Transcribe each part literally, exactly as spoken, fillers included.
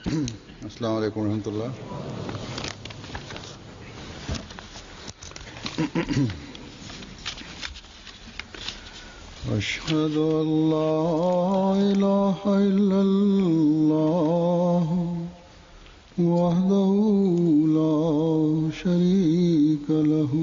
अस्सलाम वालेकुम रहमतुल्लाह। अशहदु अल्ला इलाहा इल्लल्लाह वहदहु ला शरीका लहू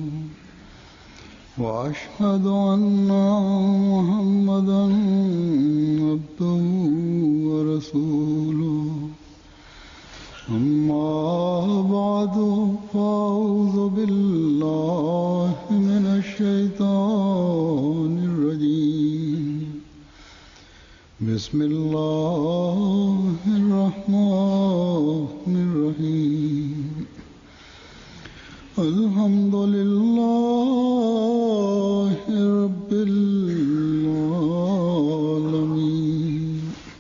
व अशहदु अन्ना मुहम्मदन अब्दुहु व रसूलुहु। अम्मा बादु फ़अऊज़ु बिल्लाहि मिनश शैतानिर रजीम। बिस्मिल्लाहिर रहमानिर रहीम। अल्हम्दुलिल्लाहि रब्बिल आलमीन।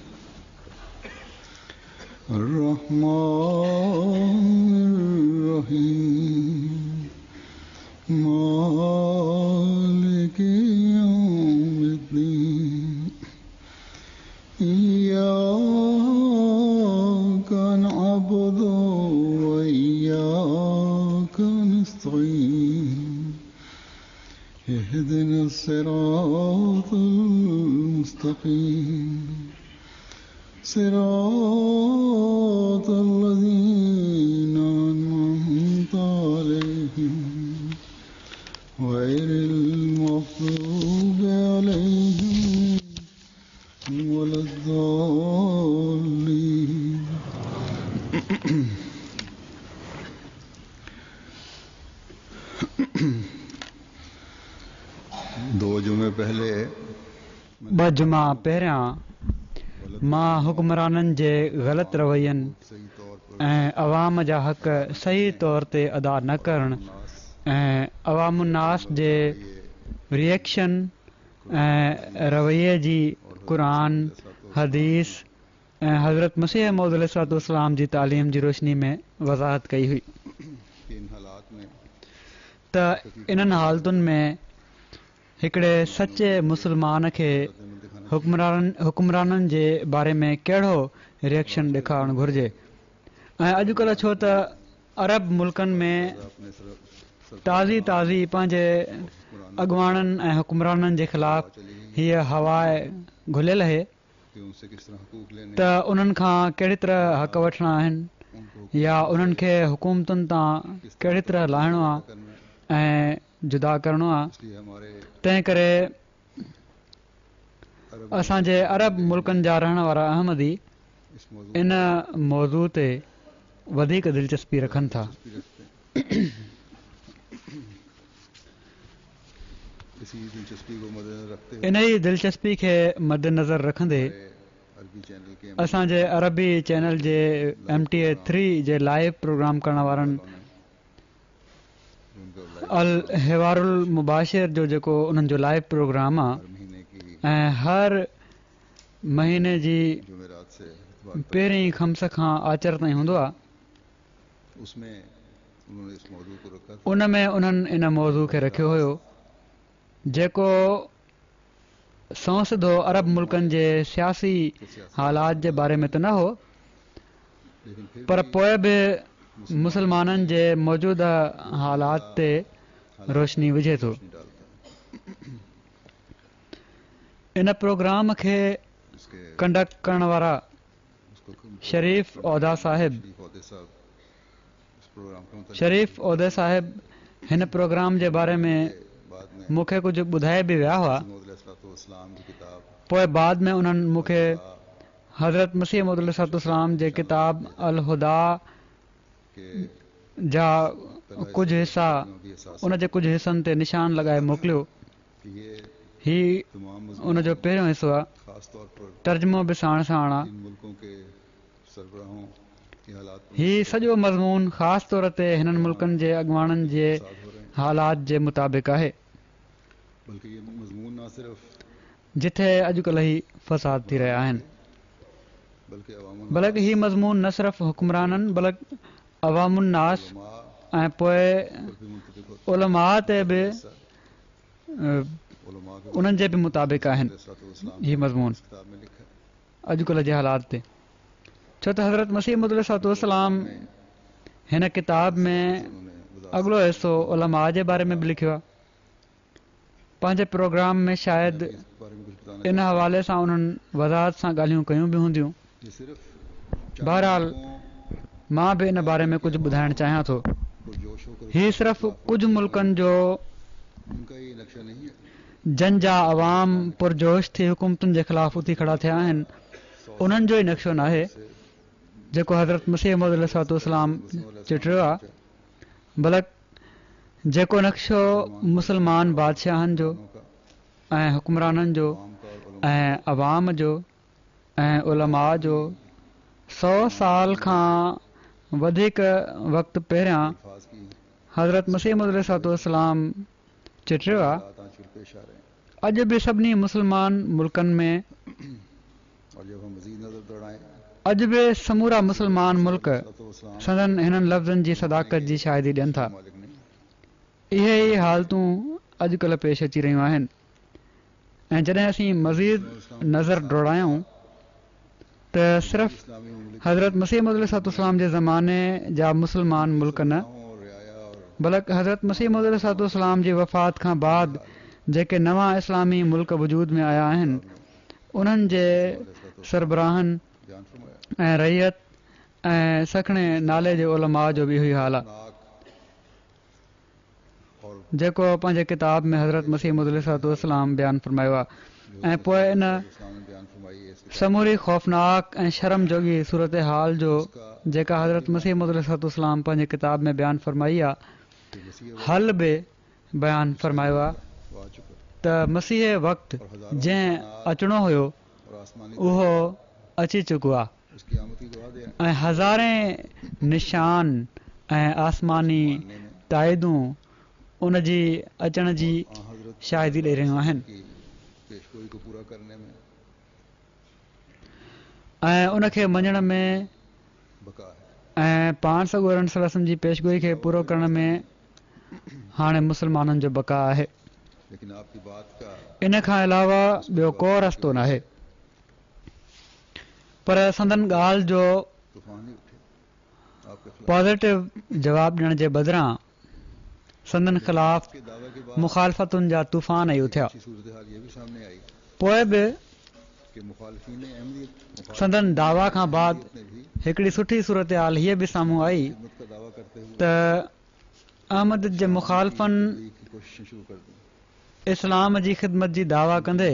अर्रहमानिर रहीम। मालिकि यौमिद्दीन। इय्याका नअबुदु व इय्याका नस्तईन। इहदिनस सिरातल मुस्तक़ीम। सिरातल लज़ीना अन्अमता अलैहिम गैरिल मग़्दूबि अलैहिम वलद्दाल्लीन। दो जुमे पहले ॿ जुमा पहिरियां मां हुक्मराननि जे ग़लति रवैयनि ऐं अवाम जा हक़ सही तौर ते अदा न करणु ऐं अवामुन्नास जे रिएक्शन ऐं रवैये जी क़ुरान हदीस ऐं हज़रत मसीह मौद अलैहिस्सलाम जी तालीम जी रोशनी में वज़ाहत कई हुई त इन्हनि हालतुनि में हिकिड़े सचे मुस्लमान खे हुक्मरान हुक्मराननि जे बारे में कहिड़ो रिएक्शन ॾेखारणु घुरिजे। ऐं अॼुकल्ह छो त अरब मुल्कनि में ताज़ी ताज़ी पंहिंजे अॻुवाणनि ऐं हुक्मराननि जे ख़िलाफ़ हीअ हवा घुलियल आहे त उन्हनि खां कहिड़ी तरह हक़ वठिणा आहिनि या उन्हनि खे हुकूमतुनि तां कहिड़ी तरह लाहिणो आहे ऐं जुदा करिणो आहे। तंहिं करे असांजे अरब मुल्कनि जा रहण वारा अहमदी इन मौज़ू ते वधीक दिलचस्पी रखनि था। इन ई दिलचस्पी खे मद्देनज़र रखंदे असांजे अरबी चैनल जे एम टी ए थ्री जे लाइव प्रोग्राम करण वारनि अल हिवारुल मुबाशिर जो जेको उन्हनि जो लाइव प्रोग्राम आहे ऐं हर महीने जी पहिरीं खम्स खां आचर ताईं हूंदो आहे उन में उन्हनि इन मौज़ू खे रखियो हुयो जेको सौ सिधो अरब मुल्कनि जे सियासी हालात जे बारे में त न हो पर पोइ बि मुसलमाननि जे मौजूदा हालात ते रोशनी विझे थो। इन प्रोग्राम खे कंडक्ट करण वारा शरीफ़ औदा साहिब शरीफ़ औदे साहिब हिन प्रोग्राम जे बारे में मूंखे कुझु ॿुधाए बि विया हुआ। पोइ बाद में उन्हनि मूंखे हज़रत मसीह मौद अलैहिस्सलाम जे किताब अल हुदा जा कुझु हिसा उन जे कुझु हिसनि ते निशान लॻाए मोकिलियो। ही उन जो पहिरियों हिसो आहे। तर्जुमो बि साण साण आहे। हीउ सॼो मज़मून ख़ासि तौर ते हिननि मुल्कनि जे अॻुवाणनि जे हालात जे मुताबिक़ आहे जिथे अॼुकल्ह ई फ़साद थी रहिया आहिनि। बल्कि हीउ मज़मून न सिर्फ़ हुक्मराननि बल्कि अवामुन्नास ऐं पोइ उलमा ते बि उन्हनि जे बि मुताबिक़ आहिनि। हीउ मज़मून अॼुकल्ह जे हालात ते छो त हज़रत मसीह मौद अलैहिस्सलाम हिन किताब में अॻिलो हिसो उलमा जे बारे में बि लिखियो आहे। पंहिंजे प्रोग्राम में शायदि इन हवाले सां उन्हनि वज़ाहत सां ॻाल्हियूं कयूं बि हूंदियूं। बहरहाल मां बि इन बारे में कुझु ॿुधाइणु चाहियां थो। हीउ सिर्फ़ु कुझु मुल्कनि जो जन जा अवाम पुरजोश थी हुकूमतुनि जे ख़िलाफ़ उथी खड़ा थिया आहिनि, उन्हनि जो ई नक्शो न आहे जेको हज़रत मसीह मौद अलैहिस्सलाम चिटियो आहे, बल्कि जेको नक्शो मुस्लमान बादशाहनि जो ऐं हुक्मराननि जो ऐं अवाम जो ऐं उलमा जो सौ साल खां वधीक वक़्तु पहिरियां हज़रत मसीह मौद अलैहिस्सलाम चिटियो आहे, अॼु बि सभिनी मुस्लमान मुल्कनि में अॼु बि समूरा मुस्लमान मुल्क संदन हिननि लफ़्ज़नि जी सदाकत जी शाहिदी ॾियनि था। इहे ई हालतूं अॼुकल्ह पेश अची रहियूं आहिनि। ऐं जॾहिं असीं मज़ीद नज़र दौड़ायूं त सिर्फ़ु हज़रत मसीह मौद अलैहिस्सलाम जे ज़माने जा मुस्लमान मुल्क न, बल्कि हज़रत मसीह मौद अलैहिस्सलाम जी वफ़ात खां बाद जेके नवां इस्लामी मुल्क वजूद में आया आहिनि, उन्हनि जे सरबराहनि ऐं रैयत ऐं सखणे नाले जे उलमा जो बि इहो ई हाल आहे जेको पंहिंजे किताब में हज़रत मसीह मौद अलैहिस्सलाम बयानु फ़रमायो आहे। ऐं पोइ इन समूरी ख़ौफ़नाक ऐं शर्म जोगी सूरत हाल जो जेका हज़रत मसीह मौद अलैहिस्सलाम पंहिंजे किताब में बयानु फ़रमाई आहे, हल बि बयानु फ़रमायो आहे त मसीह वक़्तु जंहिं अचिणो हुयो उहो अची चुको आहे ऐं हज़ारे निशान ऐं आसमानी ताइदूं उन जी अचण जी शाहिदी ॾेई रहियूं आहिनि। ऐं उनखे मञण में ऐं पाण सॻोरन सलम जी पेशगोई खे पूरो करण में हाणे मुस्लमाननि जो बका आहे। इन खां अलावा ॿियो को रस्तो न आहे। पर संदन ॻाल्हि जो पॉज़िटिव जवाबु ॾियण जे बदिरां संदन ख़िलाफ़ मुखालफ़तुनि जा तूफ़ान ई उथिया। पोइ बि संदन दावा खां बाद हिकिड़ी सुठी सूरत हाल हीअ बि साम्हूं आई त अहमद जे मुखालफ़नि इस्लाम जी ख़िदमत जी दावा कंदे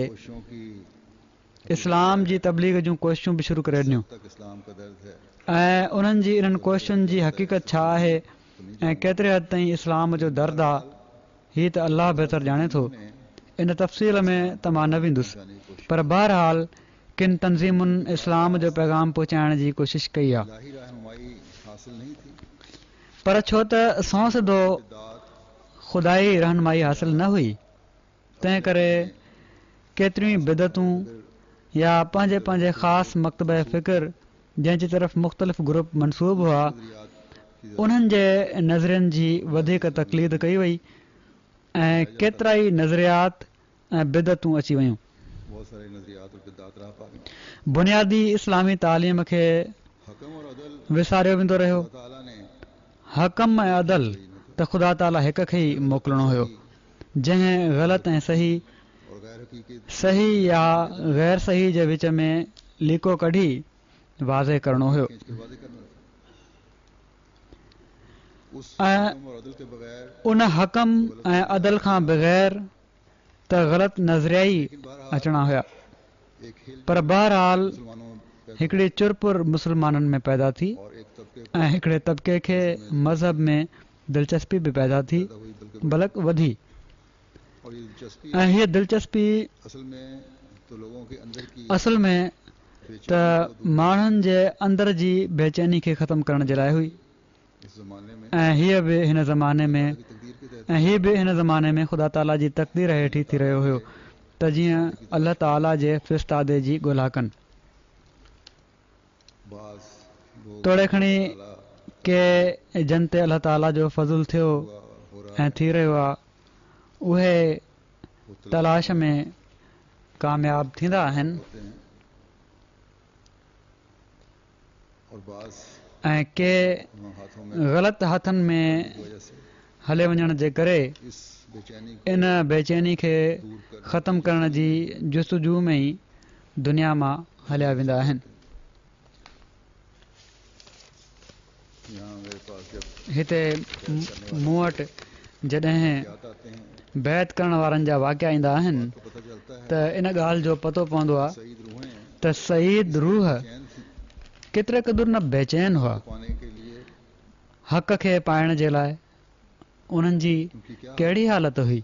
इस्लाम जी तबलीग जूं कोशिशूं बि शुरू करे ॾिनियूं ऐं उन्हनि जी इन्हनि कोशिशुनि जी हक़ीक़त छा आहे ऐं केतिरे हद ताईं इस्लाम जो दर्द आहे, हीअ त अलाह बहितर ॼाणे थो। इन तफ़सील में त मां न वेंदुसि, पर बहरहाल किन तंज़ीमुनि इस्लाम जो पैगाम पहुचाइण जी कोशिशि कई आहे। पर छो त सौ सिधो ख़ुदाई रहनुमाई हासिल न हुई, तंहिं करे केतिरियूं बिदतूं या पंहिंजे पंहिंजे ख़ासि मकतब फ़िक्र जंहिंजी तरफ़ मुख़्तलिफ़ ग्रुप मनसूब हुआ, उन्हनि जे नज़रियनि जी वधीक तक़लीद कई वई ऐं केतिरा ई नज़रियात ऐं बिदतूं अची वयूं। बुनियादी इस्लामी तालीम खे विसारियो वेंदो रहियो। हकम ऐं अदल त ख़ुदा ताला हिक खे ई मोकिलणो हुयो, जंहिं ग़लति ऐं सही सही या ग़ैर सही जे विच में लीको कढी वाज़े करणो हुयो। ऐं उन हकम ऐं अदल खां बग़ैर त ग़लति नज़रिया ई अचणा हुया। पर बहरहाल हिकिड़ी चुरपुर मुस्लमाननि में पैदा थी ऐं हिकिड़े तबिके खे मज़हब में दिलचस्पी बि पैदा थी, बल्कि वधी। ऐं हीअ दिलचस्पी असल में त माण्हुनि जे अंदर जी बेचैनी खे ख़तमु करण जे लाइ हुई ऐं हीअ बि हिन ज़माने में ऐं हीअ बि हिन ज़माने में ख़ुदा ताला जी तक़दीर हेठि थी रहियो हुयो त जीअं अल्लाह ताला जे फ़िरिश्तादे जी ॻोल्हा कनि। तोड़े खणी के जन ते अल्लाह ताला जो फज़ुल थियो ऐं थी रहियो आहे, उहे तलाश में कामयाब थींदा आहिनि। और बाज ऐं के वहाँ हाथों में ग़लति हथनि में की वजह से हले वञण जे करे इस बेचैनी को इन बेचैनी खे दूर कर ख़तमु करण जी जुस्तजू में ई दुनिया मां हलिया वेंदा आहिनि। यहाँ मेरे पास जब हिते मूं वटि जॾहिं याद आते हैं बैत करण वारनि जा वाक़िया ईंदा आहिनि तो पता चलता है त इन ॻाल्हि जो पतो पवंदो आहे सईद रूहें त सईद रूह चैन थी केतिरे क़दुरु न बेचैन हुआ पाने के लिए हक़ खे पाइण जे लाइ। उन्हनि जी उनकी क्या कहिड़ी हालत हुई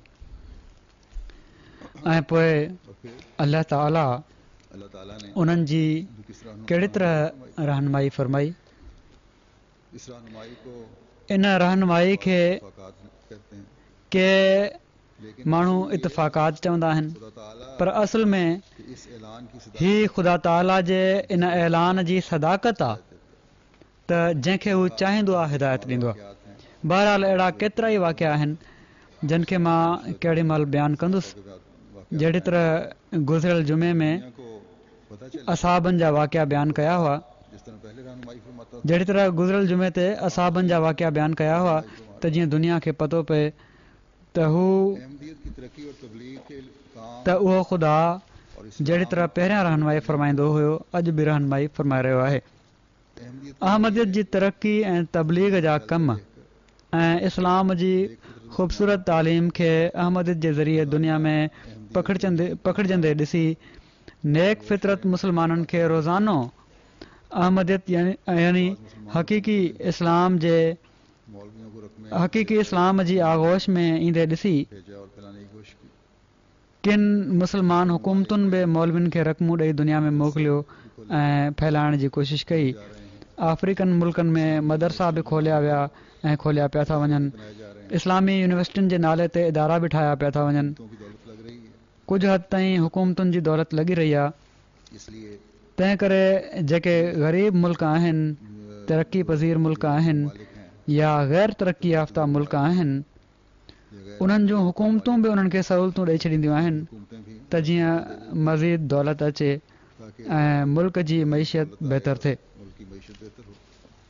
ऐं पोइ और फिर अल्लाह ताला अल्लाह ताला ने उन्हनि जी उनकी किस रहनुमाई कहिड़ी तरह रहनुमाई फरमाई। इस रहनुमाई को इन रहनुमाई खे फ़क़ात कहते हैं के लेकिन माण्हू इतफ़ाक़ात चवंदा आहिनि, खुदा ताला पर असल में के इस ऐलान की सदा ही ख़ुदा ताला जे इन ऐलान जी सदाकत आहे त जंहिंखे हू चाहींदो आहे हिदायत ॾींदो आहे। वाक़ियात हैं बहरहाल अहिड़ा केतिरा ई वाक़िया आहिनि जिन खे मां केॾी महिल बयानु कंदुसि। के बाद वाक़ियात जहिड़ी तरह गुज़िरियल जुमे में दुनिया को पता चले असाबनि जा वाक़िया बयानु कया हुआ, जिस तरह पहले रहनुमाई फरमाता था जहिड़ी तरह गुज़िरियल जुमे ते असाबनि जा वाक़िया बयानु कया हुआ त जीअं दुनिया खे पतो पए त हू अहमदियत की तरक्की और तबलीग के काम त उहो ख़ुदा और इस जहिड़ी तरह पहिरियां रहनुमाई फरमाईंदो हुयो अॼु बि रहनुमाई फरमाए रहियो आहे। अहमदियत अहमदियत जी तरक़ी ऐं तबलीग जा कम ऐं इस्लाम जी ख़ूबसूरत तालीम खे अहमदियत जे ज़रिए दुनिया में पखिड़जंदे पखिड़जंदे ॾिसी नेक फितरत मुस्लमाननि खे रोज़ानो अहमदियत यानी यानी हक़ीक़ी इस्लाम जे मौलवियों को रकमे हक़ीक़ी इस्लाम जी आगोश में ईंदे ॾिसी भेजा और फैलाने की कोशिश की किन मुस्लमान हुकूमतुनि बि मौलवियुनि खे रक़मूं ॾेई दुनिया में मोकिलियो ऐं फैलाइण जी कोशिशि कई। जा रहे हैं अफ्रीकन मुल्कनि में मदरसा बि खोलिया विया ऐं खोलिया पिया था वञनि। बनाए जा रहे हैं इस्लामी यूनिवर्सिटियुनि जे नाले ते इदारा बि ठाहिया पिया था वञनि। तो की दौलत लग रही है कुझु हद ताईं हुकूमतुनि जी दौलत लॻी रही आहे। इसलिए तंहिं करे जेके ग़रीब मुल्क आहिनि, तरक़ी पज़ीर मुल्क आहिनि मालिक हैं या गैर तरक़ी याफ़्ता मुल्क आहिनि, ये गैर उन्हनि जूं हुकूमतूं बि उन्हनि खे सहूलियतूं ॾेई छॾींदियूं आहिनि हुकूमतें भी त जीअं मज़ीद दौलत अचे ताकि ऐं मुल्क जी मईशियत बहितर थिए। मुल्क की मईशत बेहतर हो।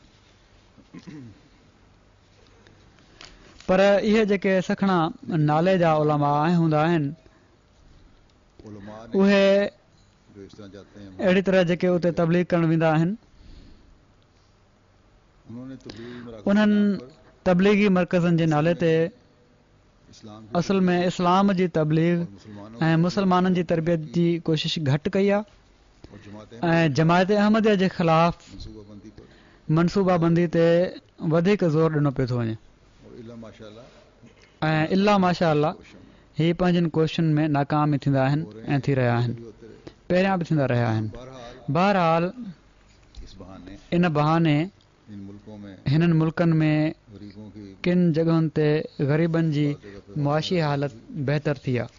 पर इहे जेके सखणा नाले जा उलमा हूंदा आहिनि उलमा ने उहे जो इस तरह जाते हैं अहिड़ी तरह जेके उते तबलीग करण वेंदा आहिनि उन्होंने तबलीग मराकज़ के उन्हनि नाम पर तबलीगी मरकज़नि जे नाले ते इस्लाम की असल में इस्लाम जी तबलीग और मुसलमानों ऐं मुसलमाननि जी तरबियत जी कोशिश घटि कई आहे और जमात ऐं जमायत अहमदिया जे ख़िलाफ़ मनसूबाबंदी पर मनसूबाबंदी ते वधीक ज़ोर ॾिनो पियो थो वञे। और इल्ला माशाअल्लाह ऐं इल्ला माशा अल्लाह कोशिशों में ही पंहिंजनि कोशिशुनि में नाकाम ई थींदा आहिनि ऐं थी रहिया आहिनि, भी होते रहे। पहिरियां बि थींदा रहिया आहिनि। बहरहाल बहरहाल इस बहाने इन बहाने इन मुल्कों में हिननि मुल्कनि में गरीबों की किन जॻहुनि ते ग़रीबनि जी मुआशी हालत बहितर थी आहे।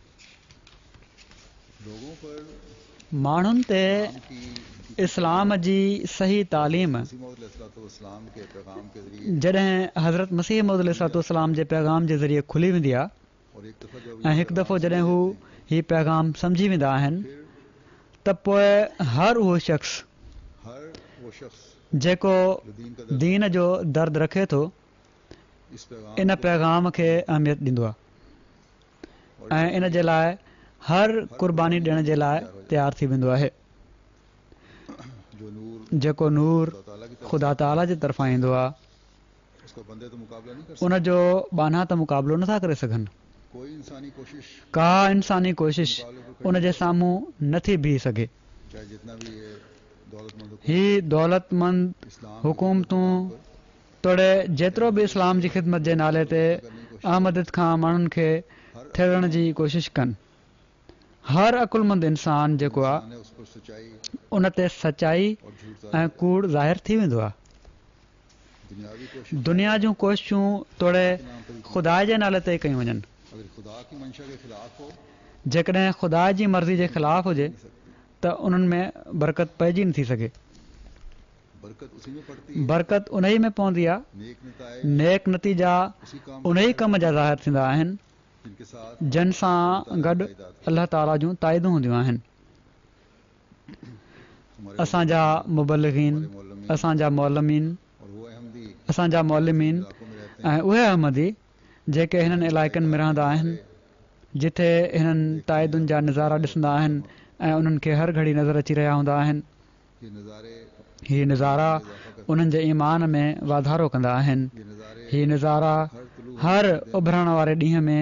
लोगों पर माण्हुनि ते की इस्लाम जी सही तालीम इस्लाम के पैगाम के जरिए जॾहिं हज़रत मसीह मौद अलैहिस्सलाम जे पैगाम जे ज़रिए खुली वेंदी आहे और एक दफ़ा जब ऐं हिकु दफ़ो जॾहिं हू ही पैगाम सम्झी वेंदा आहिनि फिर त पोइ हर उहो शख़्स हर वो शख्स जेको जो दीन का दर्द दीन जो दर्द रखे थो इस पैगाम इन पैगाम खे अहमियत ॾींदो आहे ऐं इन जे लाइ हर क़ुर्बानी ॾियण जे लाइ तयारु थी वेंदो आहे। जो नूर जेको नूर अल्लाह ताला की तरफ ख़ुदा ताला जे तरफ़ां ईंदो आहे उसका बंदे तो मुकाबला नहीं कर उन जो बाना त मुक़ाबिलो नथा करे सघनि। सकते। कोई इंसानी कोशिश का इंसानी कोशिश उन जे साम्हूं नथी बीह सघे। चाहे जितना भी ये दौलतमंद हुकूमत ही दौलतमंद इस्लाम हुकूमतूं तोड़े जेतिरो बि इस्लाम जी ख़िदमत जे नाले ते अहमदियत खां माण्हुनि खे थियण जी कोशिशि कनि, हर अकुलमंद इंसान जेको आहे ने उस पर सच्चाई उन ते सचाई और झूठ ऐं कूड़ ज़ाहिर थी वेंदो आहे। दुनियावी कोशिश दुनिया जूं कोशिशूं तोड़े ख़ुदा जे नाले ते कयूं वञनि। अगर खुदा की मंशा के खिलाफ हो जेकॾहिं ख़ुदा जी मर्ज़ी जे ख़िलाफ़ हुजे त उन्हनि में बरकत पइजी नथी सघे। बरकत उसी में पड़ती है। बरकत उन ई में पवंदी आहे। नेक नताए नेक नतीजा उसी काम उन ई कम जा ज़ाहिर थींदा आहिनि जिनके साथ जिन सां गॾु अल्लाह ताला जूं ताइदूं हूंदियूं आहिनि। हमारे असांजा मुबल्लिगीन, मौलमी असांजा मौलमीन, और वो अहमदी असांजा मौलमीन इलाकों में रहते ऐं उहे अहमदी जेके हिननि इलाइक़नि में रहंदा आहिनि जिथे हिननि ताइदुनि जा नज़ारा ॾिसंदा आहिनि ऐं उन्हनि खे हर घड़ी नज़र अची रहिया हूंदा आहिनि। ये नज़ारे हीअ नज़ारा उन्हनि जे ईमान में वाधारो कंदा आहिनि। ये नज़ारे हीअ नज़ारा हर तुलू हर उभरण वारे ॾींहं में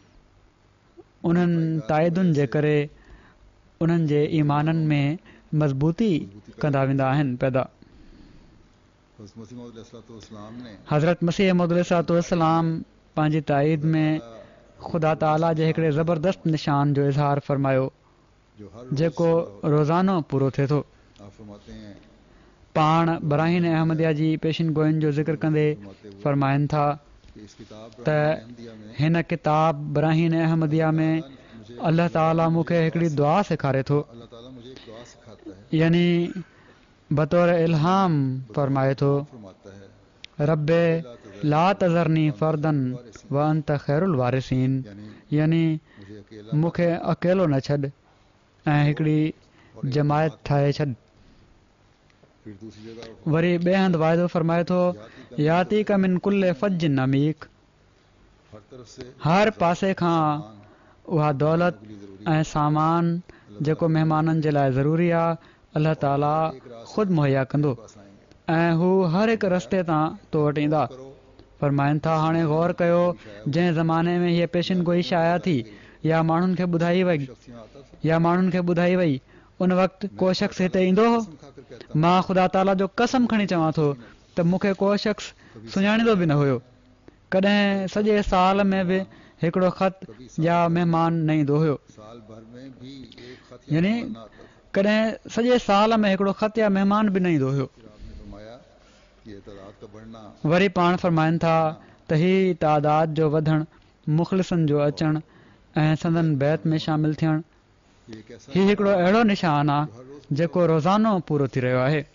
उन्हनि ताइदुनि जे करे उन्हनि जे ईमाननि में मज़बूती कंदा वेंदा आहिनि पैदा। हज़रत मसीह मौद अलैहिस्सलाम ने हज़रत मसीह मौद अलैहिस्सलाम पंहिंजी ताईद में ख़ुदा ताला जे हिकिड़े ज़बरदस्त निशान जो इज़हार फ़रमायो जो हर रोज़ जेको रोज़ानो पूरो थिए थो। आप फरमाते हैं पाण बराहीन अहमदिया जी पेशिन गोइन जो ज़िक्र कंदे फ़रमाइनि था कि इस किताब त अहमदिया में हिन किताब बराहीन अहमदिया में मुझे अल्लाह ताला मूंखे हिकिड़ी दुआ सेखारे थो, अल्लाह ताला मुझे एक दुआ सिखाता है, यानी बतौर इल्हाम फ़रमाए थो, फरमाता है रब्बे ला तज़रनी फ़र्दन व अंत ख़ैरुल वारिसीन, यानी यानी मुझे अकेला मूंखे अकेलो न छॾ ऐं हिकिड़ी जमायत ठाहे छॾ। फिर दूसरी जगह वरी ॿिए हंधि वाइदो फ़रमाए थो याती कमिन कुल्ले फ़ज नमीक, हर तरफ से हर पासे खां उहा दौलत ऐं सामान जेको महिमाननि जे लाइ ज़रूरी आहे अल्लाह ताला ख़ुदि मुहैया कंदो पास आएंगे। ऐं हू हर हिकु रस्ते तां तो वटि ईंदा। फ़रमाइनि था हाणे गौर कयो जंहिं ज़माने में हीअ पेशिन गोई शाया थी या माण्हुनि खे ॿुधाई वई शख्स यहाँ आता था, या माण्हुनि खे ॿुधाई वई उन वक़्तु को शख़्स हिते ईंदो हो। कसम खाकर कहता मां ख़ुदा ताला जो कसम खणी चवां थो त मूंखे को शख़्स सुञाणींदो बि न हुयो। कॾहिं सॼे साल में बि हिकिड़ो ख़त या महिमान न ईंदो हुयो, साल भर में भी एक खत या यानी मेहमान न आता था। कॾहिं सॼे साल में हिकिड़ो ख़त या महिमान बि न ईंदो हुयो। फिर आपने फरमाया कि ये तादाद का बढ़ना वरी पाण फ़रमाइनि था त हीअ तादाद जो वधणु, मुख़लिसनि जो अचणु ऐं संदन बैत में शामिलु थियणु, ये एक ऐसा हीउ हिकिड़ो अहिड़ो निशान आहे जेको रोज़ानो पूरो थी रहियो आहे।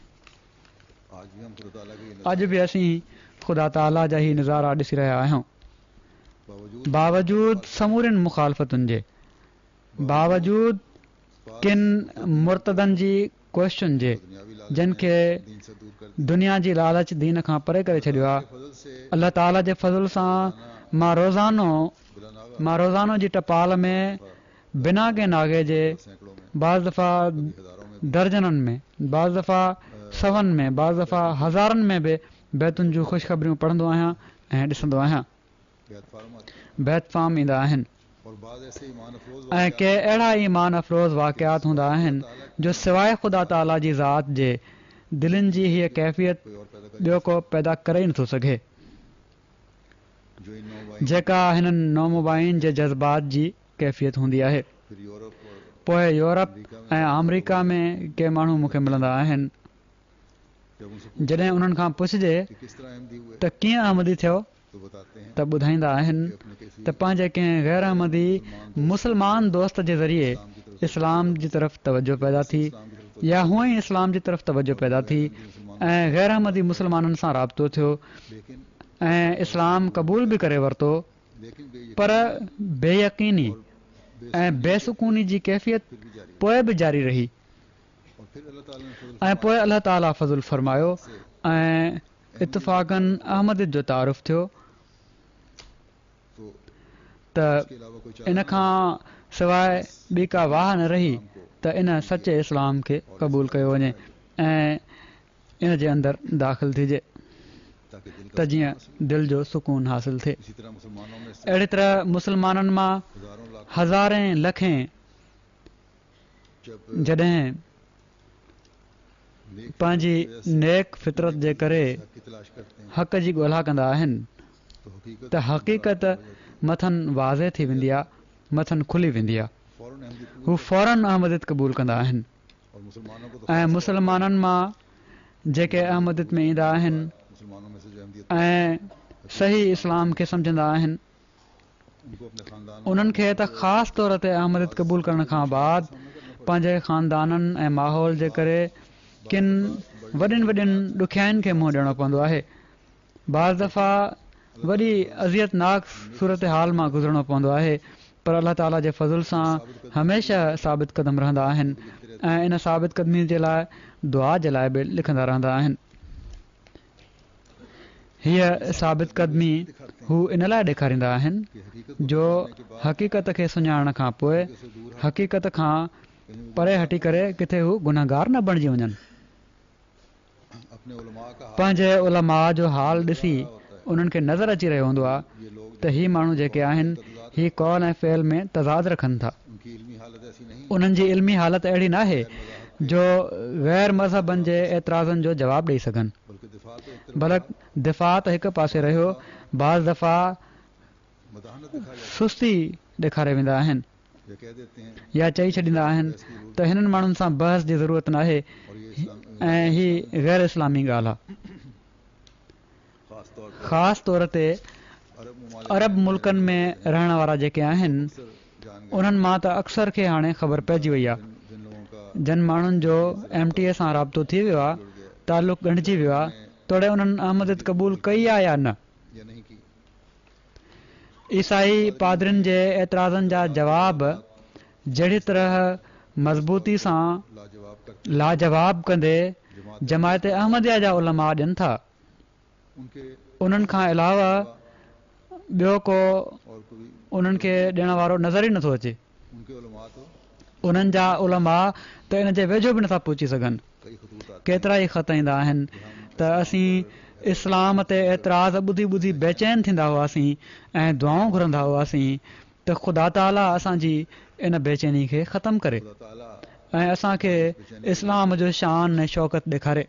आज भी हम खुदा ताला के ये अॼु बि असीं ख़ुदा ताला जा ई नज़ारा ॾिसी रहिया आहियूं, बावजूद बावजूद समूरनि मुखालफ़तुनि जे, बावजूद किन मुर्तदनि जी कोशिशुनि जे दुनियावी लालच जिन खे दीन से दूर कर दुनिया जी लालच दीन खां परे करे छॾियो आहे। फजल से अल्लाह ताला जे फज़ल सां मां रोज़ानो बिला नागा मां रोज़ानो जी टपाल में बिना के नागे जे सैकड़ों में बाज़ दफ़ा हज़ारों में दर्जननि में, बाज़ दफ़ा सवनि में, बाज़ दफ़ा हज़ारनि में बि बैतुनि जूं ख़ुशख़बरियूं पढ़ंदो आहियां ऐं ॾिसंदो आहियां। बेहद फार्म आते बैत फार्म ईंदा आहिनि और बाद ऐसे ईमान अफरोज ऐं के अहिड़ा ईमान अफ़रोज़ वाक़ियात हूंदा आहिनि जो सवाइ ख़ुदा ताला जी ज़ात जे दिलनि जी हीअ कैफ़ियत कोई और पैदा कर ॿियो को पैदा करे ई नथो सघे, जो इन नौ भाई जेका हिननि नौमुबाइन जे जज़्बात जी कैफ़ियत हूंदी आहे। फिर यूरोप और पोइ यूरोप ऐं अमरीका में के माण्हू मूंखे मिलंदा आहिनि, जब उनसे जॾहिं उन्हनि खां पुछिजे कि किस तरह अहमदी हुए त कीअं अहमदी थियो तो बताते हैं त ॿुधाईंदा आहिनि कि अपने कैफी त पंहिंजे कंहिं गैर अहमदी मुस्लमान दोस्त जे ज़रिए इस्लाम जी तरफ़ तवजो पैदा थी या हूअं ई इस्लाम जी तरफ़ तवजो पैदा थी ऐं गैर अहमदी मुस्लमाननि सां राब्तो थियो लेकिन ऐं इस्लाम क़बूल बि करे वरितो, लेकिन बेयकीन पर बेयकीनी ऐं बेसुकूनी जी कैफ़ियत फिर भी जारी पोइ बि जारी रही और फिर अल्लाह ताला ने फजल ऐं पोइ अल्लाह ताला फज़ुल फ़रमायो ऐं इत्तफ़ाक़न अहमदियत जो तारुफ़ थियो तो त इसके अलावा कोई चारा इन खां सवाइ ॿी का वाह न रही त इन सचे इस्लाम खे क़बूल कयो वञे ऐं इन जे अंदरि दाख़िल थिजे ताकि दिल त का जीअं दिलि जो सुकून हासिल थिए। इसी तरह मुसलमानों में से अहिड़ी तरह मुस्लमाननि मां हजारों लाख हज़ारे लखे जब जॾहिं नेक पंहिंजी नेक फितरत जे करे हक की तलाश करते हैं हक़ जी ॻोल्हा कंदा आहिनि तो हकीकत त हक़ीक़त मथनि वाज़े थी वेंदी आहे, मथनि खुली वेंदी आहे, फौरन अहमदी हू फ़ौरन अहमदियत क़बूल कंदा आहिनि और मुसलमानों को तो ऐं मुस्लमाननि मां जेके अहमदियत में ईंदा आहिनि मुसलमानों में से जो अहमदियत ऐं सही इस्लाम खे सम्झंदा आहिनि उनको अपने खानदान उन्हनि खे त ख़ासि तौर ते अहमदियत क़बूल करण खां बाद पंहिंजे ख़ानदाननि ऐं माहौल जे करे किन वॾियुनि वॾियुनि ॾुखियाईनि खे मुंहुं ॾियणो पवंदो आहे, बाज़ दफ़ा वॾी अज़ियतनाक सूरत हाल मां गुज़रणो पवंदो आहे पर अलाह ताला जे फज़ुल सां हमेशह साबित क़दम रहंदा आहिनि ऐं इन साबित क़दमी जे लाइ दुआ जे लाइ बि लिखंदा रहंदा आहिनि। हीअ साबित क़दमी हू इन लाइ ॾेखारींदा आहिनि जो हक़ीक़त खे सुञाणण खां पोइ हक़ीक़त खां परे हटी करे किथे हू गुनहगार न बणिजी वञनि। पंहिंजे उलमा जो हाल ॾिसी उन्हनि खे नज़र अची रहियो हूंदो आहे त ही माण्हू जेके आहिनि ही कौल ऐं फ़ेल में तज़ाद रखनि था। उन्हनि जी इल्मी हालत अहिड़ी न आहे जो ग़ैर मज़हबनि जे एतिराज़नि जो जवाबु ॾेई सघनि, बल्कि दिफ़ा त हिकु पासे रहियो, बाज़ दफ़ा सुस्ती ॾेखारे वेंदा आहिनि या चई छॾींदा आहिनि त हिननि माण्हुनि सां बहस जी ज़रूरत न आहे ऐं ही ग़ैर इस्लामी ॻाल्हि आहे। ख़ासि तौर ते अरब मुल्कनि में रहण वारा जेके आहिनि उन्हनि मां त अक्सर खे हाणे ख़बर पइजी वई आहे। जिन माण्हुनि जो एम टी ए सां राब्तो थी वियो आहे, तालुक़ ॻंढिजी वियो आहे, तोड़े उन्हनि अहमदियत क़बूल कई आहे या न। ईसाई पादरियुनि जे एतिराज़नि जा जवाब जहिड़ी तरह मज़बूती सां लाजवाब कंदे जमायत अहमदिया जा उलमा ॾियनि था, उन्हनि खां अलावा ॿियो को उन्हनि खे ॾियण वारो नज़र ई नथो अचे। उन्हनि जा उलमा त इन जे वेझो बि नथा पहुची सघनि। केतिरा ई ख़त ईंदा आहिनि त असीं इस्लाम ते एतिराज़ ॿुधी ॿुधी बेचैन थींदा हुआसीं ऐं दुआऊं घुरंदा हुआसीं त ख़ुदा ताला असांजी इन बेचैनी खे ख़तमु करे ऐं असांखे इस्लाम जो शान ऐं शौक़त ॾेखारे।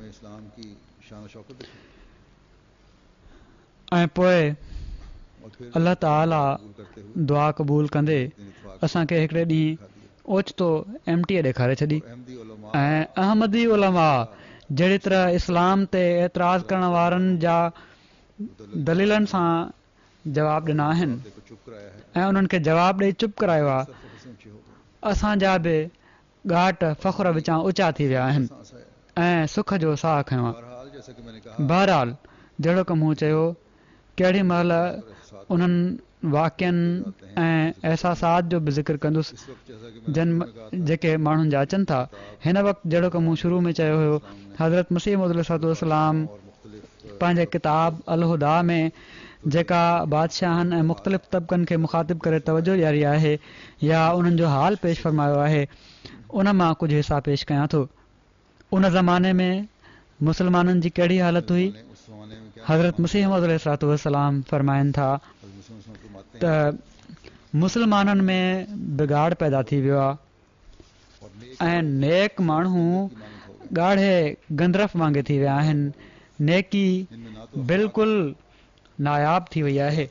ऐं पोइ अलाह ताला दुआ क़बूल कंदे असांखे हिकिड़े ॾींहुं ओचितो एम टी ए ॾेखारे छॾी ऐं अहमदी उलमा जहिड़ी तरह इस्लाम ते एतिराज़ करण वारनि जा दलीलनि सां जवाब ॾिना आहिनि ऐं उन्हनि खे जवाबु ॾेई चुप करायो आहे, असांजा बि ॻाट फ़ख्र विचां ऊचा थी विया आहिनि ऐं सुख जो साह खयों आहे। बहरहाल जहिड़ो कमु हू चयो, केॾी महिल उन्हनि वाक़िअनि ऐं अहसासात जो बि ज़िक्र कंदुसि जिन जेके माण्हुनि जा अचनि था। हिन वक़्तु जहिड़ो कमु हू शुरू में चयो हुयो, हज़रत मसीह मौद अलैहिस्सलाम पंहिंजे किताब अल-हुदा में जेका बादशाहनि ऐं मुख़्तलिफ़ तबक़नि खे मुखातिब करे तवजो ॾियारी आहे या उन्हनि जो हाल पेश फ़रमायो आहे, उन मां कुझु हिसा पेश कयां थो। उन ज़माने में मुस्लमाननि जी कहिड़ी हालत हुई। हज़रत मसीह मौद अलैहिस्सलाम फ़रमाइनि था त मुस्लमाननि में बिगाड़ पैदा थी वियो आहे ऐं नेक माण्हू ॻाढ़े गंदरफ़ वांगुरु थी विया आहिनि। नेकी बिल्कुलु नायाब थी वई आहे।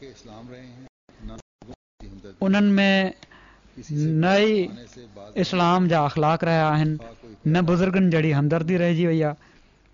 उन्हनि में न ई इस्लाम जा अख़लाक रहिया आहिनि, न बुज़ुर्गनि जहिड़ी हमदर्दी रहिजी वई आहे।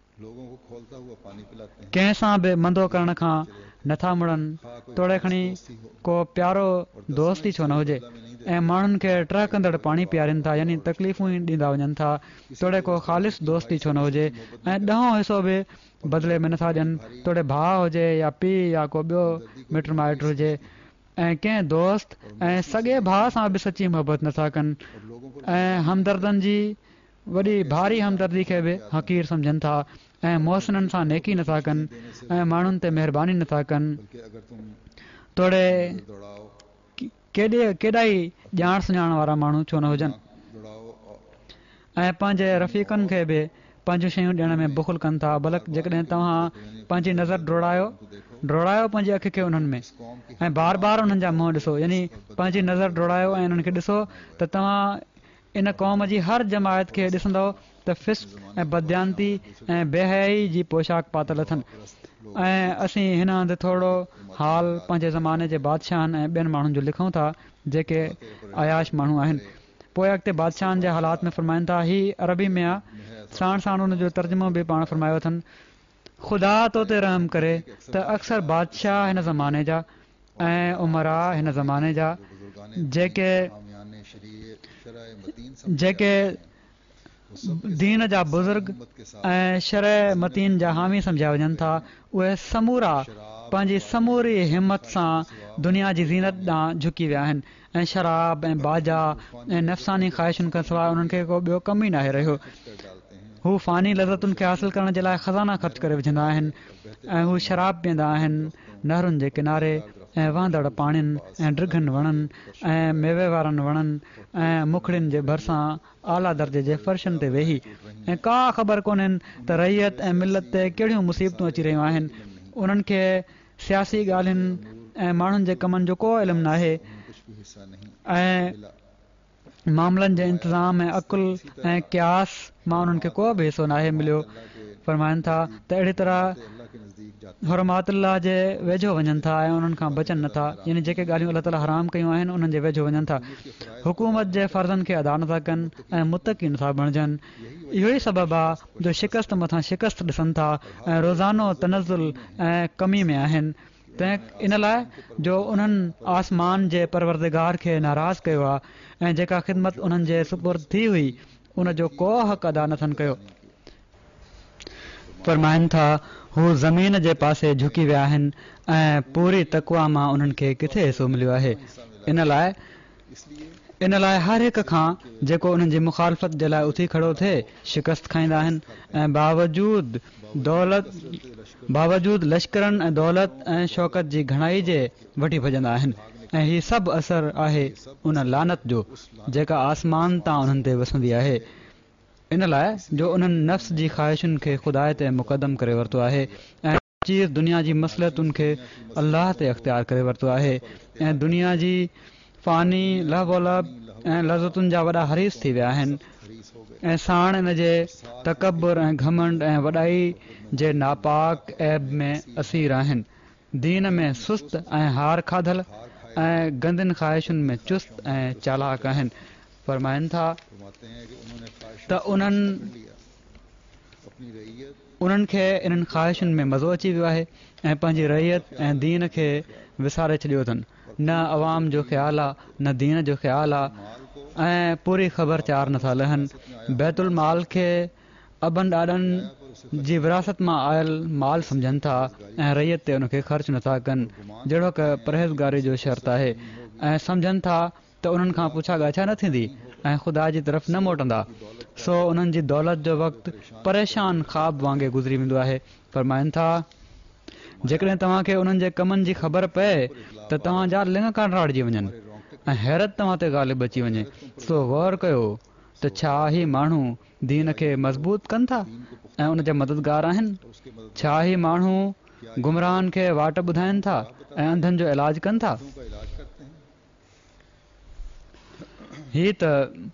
कंहिं सां बि मंदो करण खां नथा मुड़नि, तोड़े खणी को प्यारो दोस्त ई छो न हुजे ऐं माण्हुनि खे टहिकंदड़ पाणी पीआरीनि था, यानी तकलीफ़ूं ई ॾींदा वञनि था, तोड़े को ख़ालिस दोस्त ई छो न हुजे ऐं ॾहों हिसो बि बदिले में नथा ॾियनि। तोड़े भाउ हुजे या पीउ या को ॿियो मिट माइट हुजे ऐं कंहिं दोस्त ऐं सॻे भाउ सां बि सची मोहबत नथा कनि ऐं हमदर्दनि जी वॾी भारी हमदर्दी खे बि हक़ीर सम्झनि था ऐं मोहसिननि सां नेकी नथा कनि ऐं माण्हुनि ते महिरबानी नथा कनि। तोड़े केॾे केॾा ई ॼाण सुञाण वारा माण्हू छो न हुजनि ऐं पंहिंजे रफ़ीक़नि खे बि पंहिंजूं शयूं ॾियण में बुख़ुल कनि था। बल्कि जेकॾहिं तव्हां पंहिंजी नज़र डोड़ायो डोड़ायो पंहिंजी अखि खे उन्हनि में ऐं बार बार उन्हनि जा मुंहं ॾिसो, यानी पंहिंजी नज़र डोड़ायो ऐं उन्हनि खे ॾिसो त तव्हां इन क़ौम जी हर जमायत खे ॾिसंदव त फ़िस्क़ ऐं बदयांती ऐं बेहयाई जी पोशाक पातल अथनि। ऐं असीं हिन हंधि थोरो हाल पंहिंजे ज़माने जे बादशाहनि ऐं ॿियनि माण्हुनि जो लिखूं था जेके अयाश माण्हू आहिनि। पोइ अॻिते बादशाहनि जे हालात में फ़रमाइनि था, ही अरबी में आहे, साण साण हुन जो तर्जुमो बि पाण फ़रमायो अथनि। ख़ुदा तो ते रहम करे त अक्सर बादशाह हिन ज़माने जा ऐं उमरा हिन ज़माने जा जेके जेके दीन जा बुज़ुर्ग ऐं शरअ मतीन जा हामी सम्झिया वञनि था, उहे समूरा पंहिंजी समूरी हिमत सां दुनिया जी ज़ीनत ॾांहुं झुकी विया आहिनि ऐं शराब ऐं बाजा ऐं नफ़्सानी ख़्वाहिशुनि खां सवाइ उन्हनि खे को ॿियो कमु ई नाहे रहियो। हू फ़ानी लज़तुनि खे हासिल करण जे लाइ ख़ज़ाना ख़र्च करे विझंदा आहिनि ऐं हू शराब पीअंदा आहिनि नहरुनि जे किनारे ऐं वहंदड़ पाणियुनि ऐं ड्रिघनि वणनि ऐं मेवे वारनि वणनि ऐं मुखड़ियुनि जे भरिसां आला दर्जे जे फर्शनि ते वेही ऐं का ख़बर कोन्हनि त रहियत ऐं मिलत ते कहिड़ियूं मुसीबतूं अची रहियूं आहिनि। उन्हनि खे सियासी ॻाल्हियुनि ऐं माण्हुनि जे कमनि जो को इल्मु नाहे ऐं मामलनि जे इंतिज़ाम ऐं अकुल ऐं क्यास मां उन्हनि खे को बि हिसो नाहे मिलियो। फरमाइनि था त अहिड़ी तरह हुरमातुल्लाह जे वेझो वञनि था ऐं उन्हनि खां बचनि नथा, यानी जेके ॻाल्हियूं अलाह ताला हराम कयूं आहिनि उन्हनि जे वेझो वञनि था, हुकूमत जे फ़र्ज़नि खे अदा नथा कनि ऐं मुतक़ी नथा बणिजनि। इहो ई सबबु आहे जो शिकस्त मथां शिकस्त ॾिसनि था ऐं रोज़ानो तनज़ुल ऐं कमी में आहिनि। तंहिं इन लाइ जो उन्हनि आसमान जे परवरदिगार खे नाराज़ कयो आहे ऐं जेका ख़िदमत उन्हनि जे सुपुर्द थी हुई उन जो को हक़ अदा नथनि कयो। फरमाइनि था हू ज़मीन जे पासे झुकी विया आहिनि ऐं पूरी तक़वा मां उन्हनि खे किथे हिसो मिलियो आहे। इन लाइ इन लाइ हर हिक खां जेको उन्हनि जी मुखालफ़त जे लाइ उथी खड़ो थिए शिकस्त खाईंदा आहिनि ऐं बावजूद दौलत बावजूद लश्करनि ऐं दौलत ऐं शौक़त जी घणाई जे वठी भॼंदा आहिनि ऐं हीउ सभु असरु आहे उन लानत जो जेका आसमान तां उन्हनि ते वसंदी आहे। इन लाइ जो उन्हनि नफ़्स जी ख़्वाहिशुनि खे ख़ुदा ते मुक़दम करे वरितो आहे ऐं चीज़ दुनिया जी मसलतुनि खे अलाह ते अख़्तियार करे वरितो आहे ऐं दुनिया जी फ़ानी लहबोलब ऐं लज़तुनि जा वॾा हरीस थी विया आहिनि ऐं साण इन जे तकबुर ऐं घमंड ऐं वॾाई जे नापाक ऐब में असीर आहिनि। दीन में सुस्त ऐं हार खाधल ऐं गंदिन ख़्वाहिशुनि में चुस्त ऐं चालाक आहिनि। फरमाइनि था त उन्हनि उन्हनि खे इन्हनि ख़्वाहिशुनि में मज़ो अची वियो आहे ऐं पंहिंजी रहियत ऐं दीन खे विसारे छॾियो अथनि। न अवाम जो ख़्यालु आहे न दीन जो ख़्यालु आहे ऐं पूरी ख़बर चार नथा लहनि। बैतुल माल खे अबनि ॾाॾनि जी विरासत मां आयल माल सम्झनि था ऐं रहियत ते उनखे ख़र्च नथा कनि जहिड़ो की परहेज़गारी जो शर्त आहे ऐं सम्झनि था त उन्हनि खां पुछा ॻाछा न थींदी ऐं ख़ुदा जी तरफ़ न मोटंदा, सो उन्हनि जी दौलत जो वक़्तु परेशान ख़्वाब वांगुरु गुज़री वेंदो आहे। फरमाइनि था जेकॾहिं तव्हांखे उन्हनि जे कमनि जी ख़बर पए त तव्हांजा लिंग कान राड़जी वञनि ऐं हैरत तव्हां ते ग़ालिब अची वञे, सो गौर कयो त छा ही माण्हू दीन खे मज़बूत कनि था ऐं उन जा मददगार आहिनि? छा ही माण्हू गुमराहनि खे वाट ॿुधाइनि था ऐं अंधनि जो इलाज कनि था? हीअ त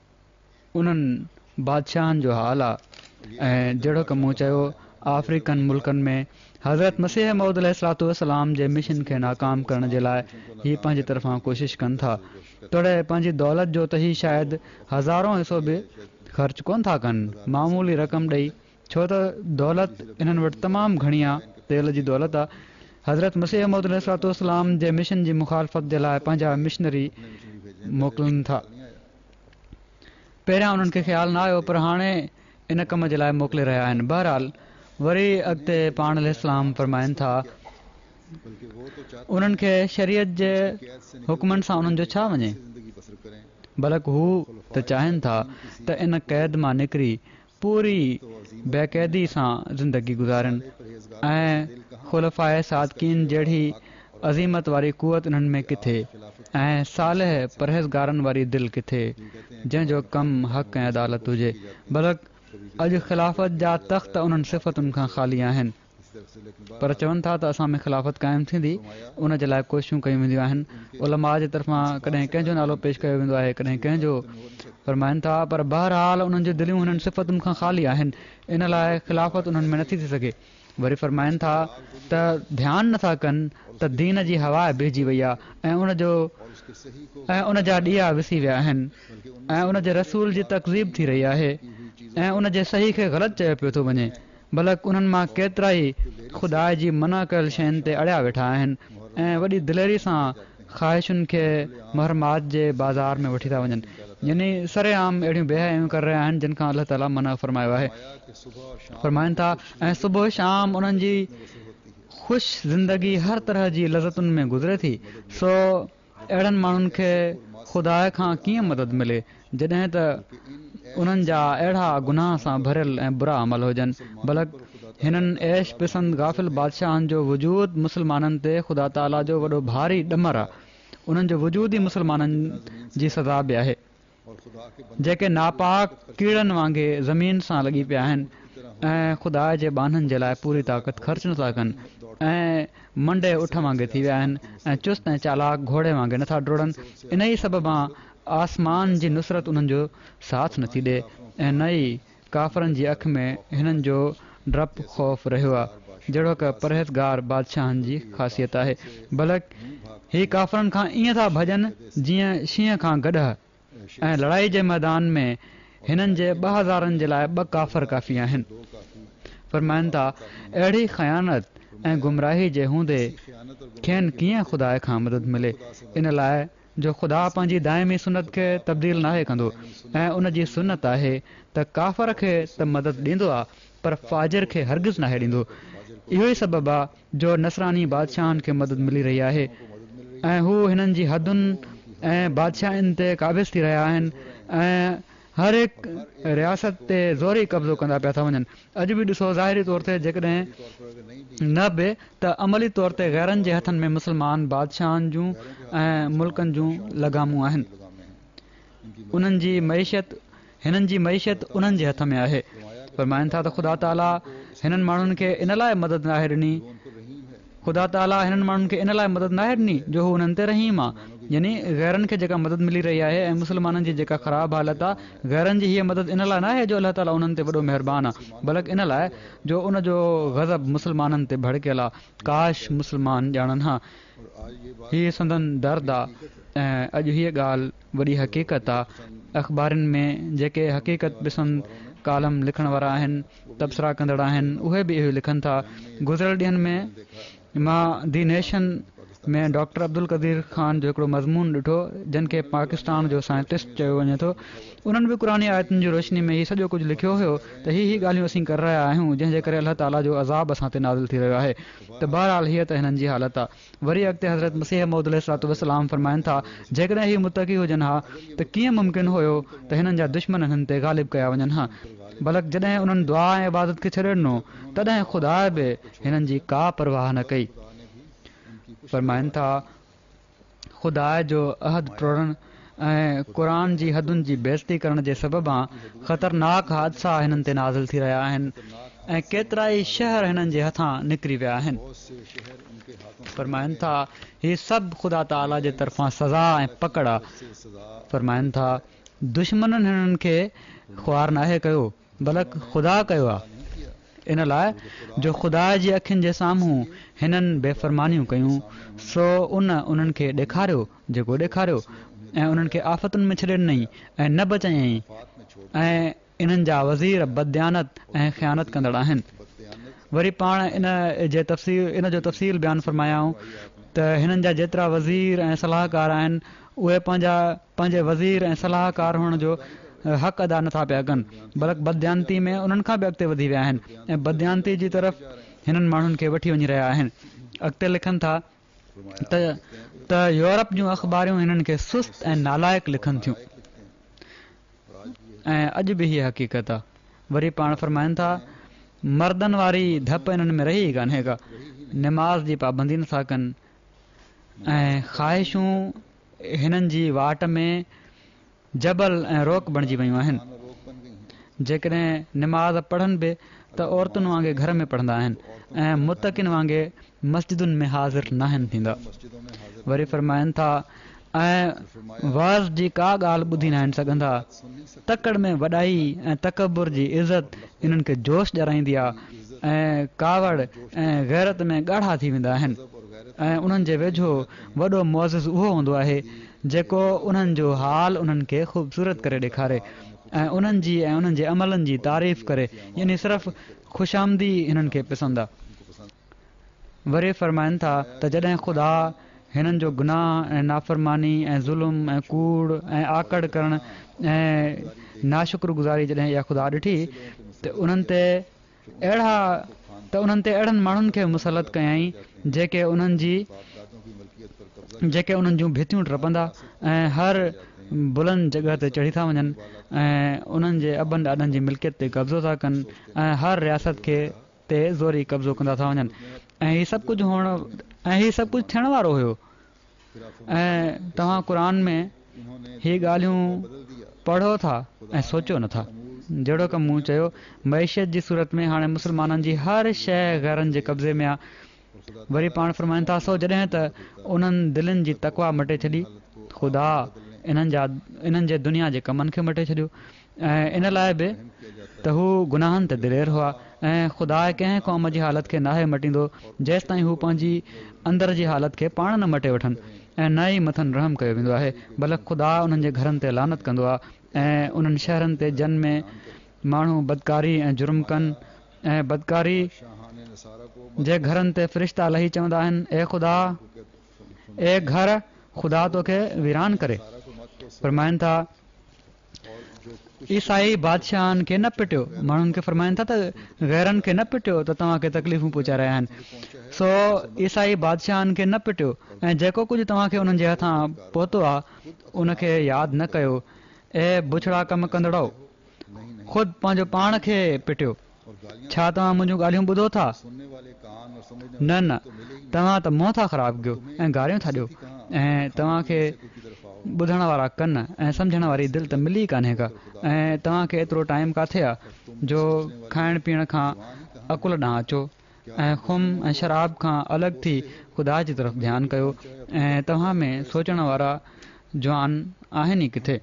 उन्हनि बादशाहनि जो हाल आहे ऐं जहिड़ो की मूं चयो अफ्रीकन मुल्कनि में हज़रत मसीह मऊद अलैहिस्सलातु वस्सलाम जे मिशन खे नाकाम करण जे लाइ हीअ पंहिंजी तरफ़ां कोशिशि कनि था। तोड़े पंहिंजी दौलत जो त ही शायदि हज़ारों हिसो बि ख़र्च कोन था कनि, मामूली रक़म ॾेई, छो त दौलत इन्हनि वटि तमामु घणी आहे, तेल जी दौलत आहे। हज़रत मसीह मऊद अलैहिस्सलातु वस्सलाम जे मिशन जी मुखालफ़त जे लाइ पंहिंजा मिशनरी मोकिलनि था। पहिरियां उन्हनि खे ख़्यालु न आयो पर हाणे इन कम जे लाइ मोकिले रहिया आहिनि। बहरहाल वरी अॻिते पाण अलैहिस्सलाम फरमाइनि था उन्हनि खे शरीयत जे हुकमनि सां उन्हनि जो छा वञे, बल्कि हू त चाहिनि था त इन क़ैद मां निकिरी पूरी बेक़ैदी सां ज़िंदगी गुज़ारनि ऐं ख़ुलफ़ाए सादिक़ीन जहिड़ी अज़ीमत वारी क़ुवत इन्हनि में किथे ऐं सालिह परहेज़गारनि वारी दिलि किथे जंहिंजो कमु हक़ ऐं अदालत हुजे, बल्कि अॼु ख़िलाफ़त जा तख़्त उन्हनि सिफ़तुनि खां ख़ाली आहिनि। पर चवनि था त असां में ख़िलाफ़त क़ाइमु थींदी, उन जे लाइ कोशिशूं कयूं वेंदियूं आहिनि। उलमा जे तरफ़ां कॾहिं कंहिंजो नालो पेश कयो वेंदो आहे, कॾहिं कंहिंजो। फरमाइनि था पर बहरहाल उन्हनि जूं दिलियूं हुननि सिफ़तुनि खां ख़ाली आहिनि, इन लाइ ख़िलाफ़त उन्हनि में नथी थी सघे। वरी फरमाइनि था त ध्यानु नथा कनि त दीन जी हवा बिहजी वई आहे ऐं उनजो ऐं उन जा ॾीआ विसी विया आहिनि ऐं उन जे रसूल जी तकज़ीब थी रही आहे ऐं उन जे सही खे ग़लति चयो पियो थो वञे, बल्कि उन्हनि मां केतिरा ई ख़ुदा जी मना कयल शयुनि ते अड़िया वेठा आहिनि ऐं वॾी दिलेरी सां ख़्वाहिशुनि खे महरमात जे बाज़ार में वठी था वञनि, यानी सरेआम अहिड़ियूं बेहयायूं करे रहिया आहिनि जिन खां अलाह ताला मना फरमायो आहे। फरमाइनि था ऐं सुबुह शाम उन्हनि जी ख़ुशि ज़िंदगी हर तरह जी लज़तुनि में गुज़रे थी, सो अहिड़नि माण्हुनि खे ख़ुदा खां कीअं मदद मिले जॾहिं त उन्हनि जा अहिड़ा गुनाह सां भरियल ऐं बुरा अमल हुजनि। बल्कि हिननि ऐश पसंद गाफ़िल बादशाहनि जो वजूद मुस्लमाननि ते ख़ुदा ताला जो वॾो भारी ॾमर आहे। उन्हनि जो वजूद ई मुस्लमाननि जी सज़ा बि आहे जेके नापाक कीड़नि वांगुरु ज़मीन सां लॻी पिया आहिनि ऐं ख़ुदा जे बाननि जे लाइ पूरी ताक़त ख़र्च नथा कनि ऐं मंडे उठ वांगुरु थी विया आहिनि ऐं चुस्त ऐं चालाक घोड़े वांगुरु नथा डुड़नि। इन ई सबबा आसमान जी नुसरत उन्हनि जो साथ नथी ॾे ऐं न ई काफ़रनि जी अखि में हिननि जो डपु ख़ौफ़ रहियो आहे जहिड़ो की परहेज़गार बादशाहनि जी ख़ासियत आहे। बल्कि ही काफ़रनि खां ईअं था भॼनि जीअं शींहं खां गॾु ऐं लड़ाई जे मैदान में हिननि जे ॿ हज़ारनि जे लाइ ॿ काफ़र काफ़ी आहिनि। फरमाइनि था अहिड़ी ख़यानत ऐं गुमराही जे हूंदे खेनि कीअं ख़ुदा खां मदद मिले इन लाइ जो ख़ुदा पंहिंजी दाइमी सुनत खे तब्दील नाहे कंदो ऐं उन जी सुनत आहे त काफ़र खे त मदद ॾींदो आहे पर फ़ाजिर खे हरगिज़ नाहे ॾींदो। इहो ई सबबु आहे जो नसरानी बादशाहनि खे मदद मिली रही आहे ऐं हू हिननि जी हदुनि ऐं बादशाहनि ते क़ाबिज़ थी रहिया आहिनि ऐं हर हिकु रियासत ते ज़ोरी कब्ज़ो कंदा पिया था वञनि। अॼु बि ॾिसो ज़ाहिरी तौर ते जेकॾहिं न बि त अमली तौर ते गैरनि जे हथनि में मुस्लमान बादशाहनि जूं ऐं मुल्कनि जूं लगामूं आहिनि। उन्हनि जी मईशत हिननि जी मईशत उन्हनि जे हथ में आहे। फरमाइनि था त ख़ुदा ताला हिननि माण्हुनि खे इन लाइ मदद नाहे ॾिनी ख़ुदा ताला हिननि माण्हुनि खे इन लाइ मदद नाहे ॾिनी जो हू हुननि ते रहीम आहे। यानी गैरनि खे जेका मदद मिली रही आहे ऐं मुस्लमाननि जी जेका ख़राबु हालत आहे गैरनि जी हीअ मदद इन लाइ न आहे जो अलाह ताला उन्हनि ते वॾो महिरबानी आहे बल्कि इन लाइ जो उन जो गज़ब मुस्लमाननि ते भड़कियल आहे। काश मुस्लमान ॼाणनि हा हीअ संदन दर्द आहे ऐं अॼु हीअ ॻाल्हि वॾी हक़ीक़त आहे। अख़बारुनि में जेके हक़ीक़त पसंद कालम लिखण वारा आहिनि तबसरा कंदड़ आहिनि उहे बि इहो लिखनि था। गुज़िरियल ॾींहंनि में मां दी नेशन में डॉक्टर अब्दुल कदीर ख़ान जो हिकिड़ो मज़मून ॾिठो जिन खे पाकिस्तान जो साइंटिस्ट चयो वञे थो। उन्हनि बि क़ुरानी आयतुनि जी रोशनी में हीउ सॼो कुझु लिखियो हुयो त हीअ हीअ ॻाल्हियूं असीं करे रहिया आहियूं जंहिंजे करे अलाह ताला जो अज़ाब असां ते नाज़िल थी रहियो आहे। त बहरहाल हीअ त हिननि जी हालत आहे। वरी अॻिते हज़रत मसीह मौद अलैहिस्सलाम फरमाइनि था जेकॾहिं हीअ मुतक़ी हुजनि हा त कीअं मुमकिन हुयो त हिननि जा दुश्मन हिननि ते ग़ालिब कया वञनि हा। बल्कि जॾहिं उन्हनि दुआ ऐं इबादत खे छॾे ॾिनो तॾहिं ख़ुदा बि हिननि जी का परवाह न कई। फरमाइनि था ख़ुदा जो अहद टोड़ण ऐं क़ुर जी हदुनि जी बेइज़ती करण जे सबबा ख़तरनाक हादसा हिननि ते नाज़िल थी रहिया आहिनि ऐं केतिरा ई शहर हिननि जे हथां निकिरी विया आहिनि। फरमाइनि था हीअ सभु ख़ुदा ताला जे तरफ़ां सज़ा ऐं पकड़ आहे। फरमाइनि था दुश्मननि हिननि खे ख़्वार नाहे कयो बल्कि ख़ुदा कयो आहे इन लाइ जो ख़ुदा जी अखियुनि जे साम्हूं हिननि बेफ़रमानियूं कयूं सो उन उन्हनि खे ॾेखारियो जेको ॾेखारियो ऐं उन्हनि खे आफ़तुनि में छॾे ॾिनई ऐं न बचायई ऐं इन्हनि जा वज़ीर बदयानत ऐं ख़यानत कंदड़ आहिनि। वरी पाण इन जे तफ़सील इन जो तफ़सील बयानु फ़रमायाऊं त हिननि जा जेतिरा वज़ीर ऐं सलाहकार आहिनि उहे पंहिंजा पंहिंजे वज़ीर ऐं सलाहकार हुअण जो हक़ अदा नथा पिया कनि बल्कि बदयानती में उन्हनि खां बि अॻिते वधी विया आहिनि ऐं बदयानती जी तरफ़ हिननि माण्हुनि खे वठी वञी रहिया आहिनि। अॻिते लिखनि था त त यूरोप जूं अख़बारियूं हिननि खे सुस्त ऐं नालाइक़ लिखनि थियूं ऐं अॼु बि हीअ हक़ीक़त आहे। वरी पाण फरमाइनि था मर्दनि वारी धप हिननि में रही कान्हे का निमाज़ जी पाबंदी नथा कनि ऐं ख़्वाहिशूं हिननि जी वाट में जबल ऐं रोक बणिजी वियूं आहिनि। जेकॾहिं निमाज़ पढ़नि बि त औरतुनि वांगुरु घर में पढ़ंदा आहिनि ऐं मुतक़िन वांगुरु मस्जिदुनि में हाज़िर न आहिनि थींदा। वरी फरमाइनि था ऐं वाज़ जी का ॻाल्हि ॿुधी न आहिनि सघंदा। तकड़ में वॾाई ऐं तकबुर जी इज़त इन्हनि खे जोश ॾियाराईंदी आहे ऐं कावड़ ऐं गैरत में ॻाढ़ा थी वेंदा आहिनि ऐं उन्हनि जे वेझो वॾो मुअज़िज़ उहो हूंदो आहे जेको उन्हनि जो हाल उन्हनि खे ख़ूबसूरत करे ॾेखारे ऐं उन्हनि जी ऐं उन्हनि जे अमलनि जी तारीफ़ करे यानी सिर्फ़ु ख़ुशामदी हिननि खे पसंदि आहे। वरी फरमाइनि था त जॾहिं ख़ुदा हिननि जो गुनाह ऐं नाफ़रमानी ऐं ज़ुल्म ऐं कूड़ ऐं आकड़ करण ऐं नाशुक्रगुज़ारी जॾहिं इहा ख़ुदा ॾिठी त उन्हनि ते अहिड़ा त उन्हनि ते अहिड़नि माण्हुनि खे मुसलत कयई जेके उन्हनि जी जेके उन्हनि जूं भितियूं टपंदा ऐं हर बुलंद जॻह ते चढ़ी था वञनि ऐं उन्हनि जे अबनि ॾाॾनि जी मिल्कियत ते कब्ज़ो था कनि ऐं हर रियासत खे ते ज़ोरी कब्ज़ो कंदा था वञनि ऐं हीउ सभु कुझु हुअण ऐं हीउ सभु कुझु थियण वारो हुयो ऐं तव्हां क़ुर में हीअ ॻाल्हियूं पढ़ो था ऐं सोचियो नथा। जहिड़ो की मूं चयो मईशियत जी सूरत में हाणे मुस्लमाननि जी हर शइ गैरनि जे कब्ज़े में आहे। वरी पाण फरमाइनि था सो जॾहिं त उन्हनि दिलनि जी तकवा मटे छॾी ख़ुदा इन्हनि जा इन्हनि जे दुनिया जे कमनि खे मटे छॾियो ऐं इन लाइ बि त हू गुनाहनि ते दिलेर हुआ ऐं ख़ुदा कंहिं क़ौम जी हालति खे नाहे मटींदो जेसि ताईं हू पंहिंजी अंदर जी हालति खे पाण न मटे वठनि ऐं न ई मथनि रहम कयो वेंदो आहे। भले ख़ुदा उन्हनि जे घरनि ते लानत कंदो आहे ऐं उन्हनि शहरनि ते जन में माण्हू बदकारी ऐं जुर्म कनि ऐं बदकारी जे घरनि ते फ़रिश्ता लही चवंदा आहिनि ए ख़ुदा ए घर ख़ुदा तोखे वीरान करे। फरमाइनि था ईसाई बादशाहनि खे न पिटियो माण्हुनि खे फरमाइनि था त गैरनि खे न पिटियो त तव्हांखे तकलीफ़ूं पहुचाए रहिया आहिनि। सो ईसाई बादशाहनि खे न पिटियो ऐं जेको कुझु तव्हांखे उन्हनि जे हथां पहुतो आहे उनखे यादि न कयो ऐं बुछड़ा कमु कंदड़ो ख़ुदि पंहिंजो पाण खे पिटियो। छा तव्हां मुंहिंजूं ॻाल्हियूं ॿुधो था? न न तव्हां त मुंहं था ख़राबु कयो ऐं गारियूं था ॾियो ऐं तव्हांखे ॿुधण वारा कन ऐं सम्झण वारी दिलि त मिली कान्हे का ऐं तव्हांखे एतिरो टाइम किथे आहे जो खाइण पीअण खां अकुल ॾांहुं अचो ऐं खुम ऐं शराब खां अलॻि थी ख़ुदा जी तरफ़ ध्यानु कयो ऐं तव्हां में सोचण वारा जवान आहिनि ई किथे?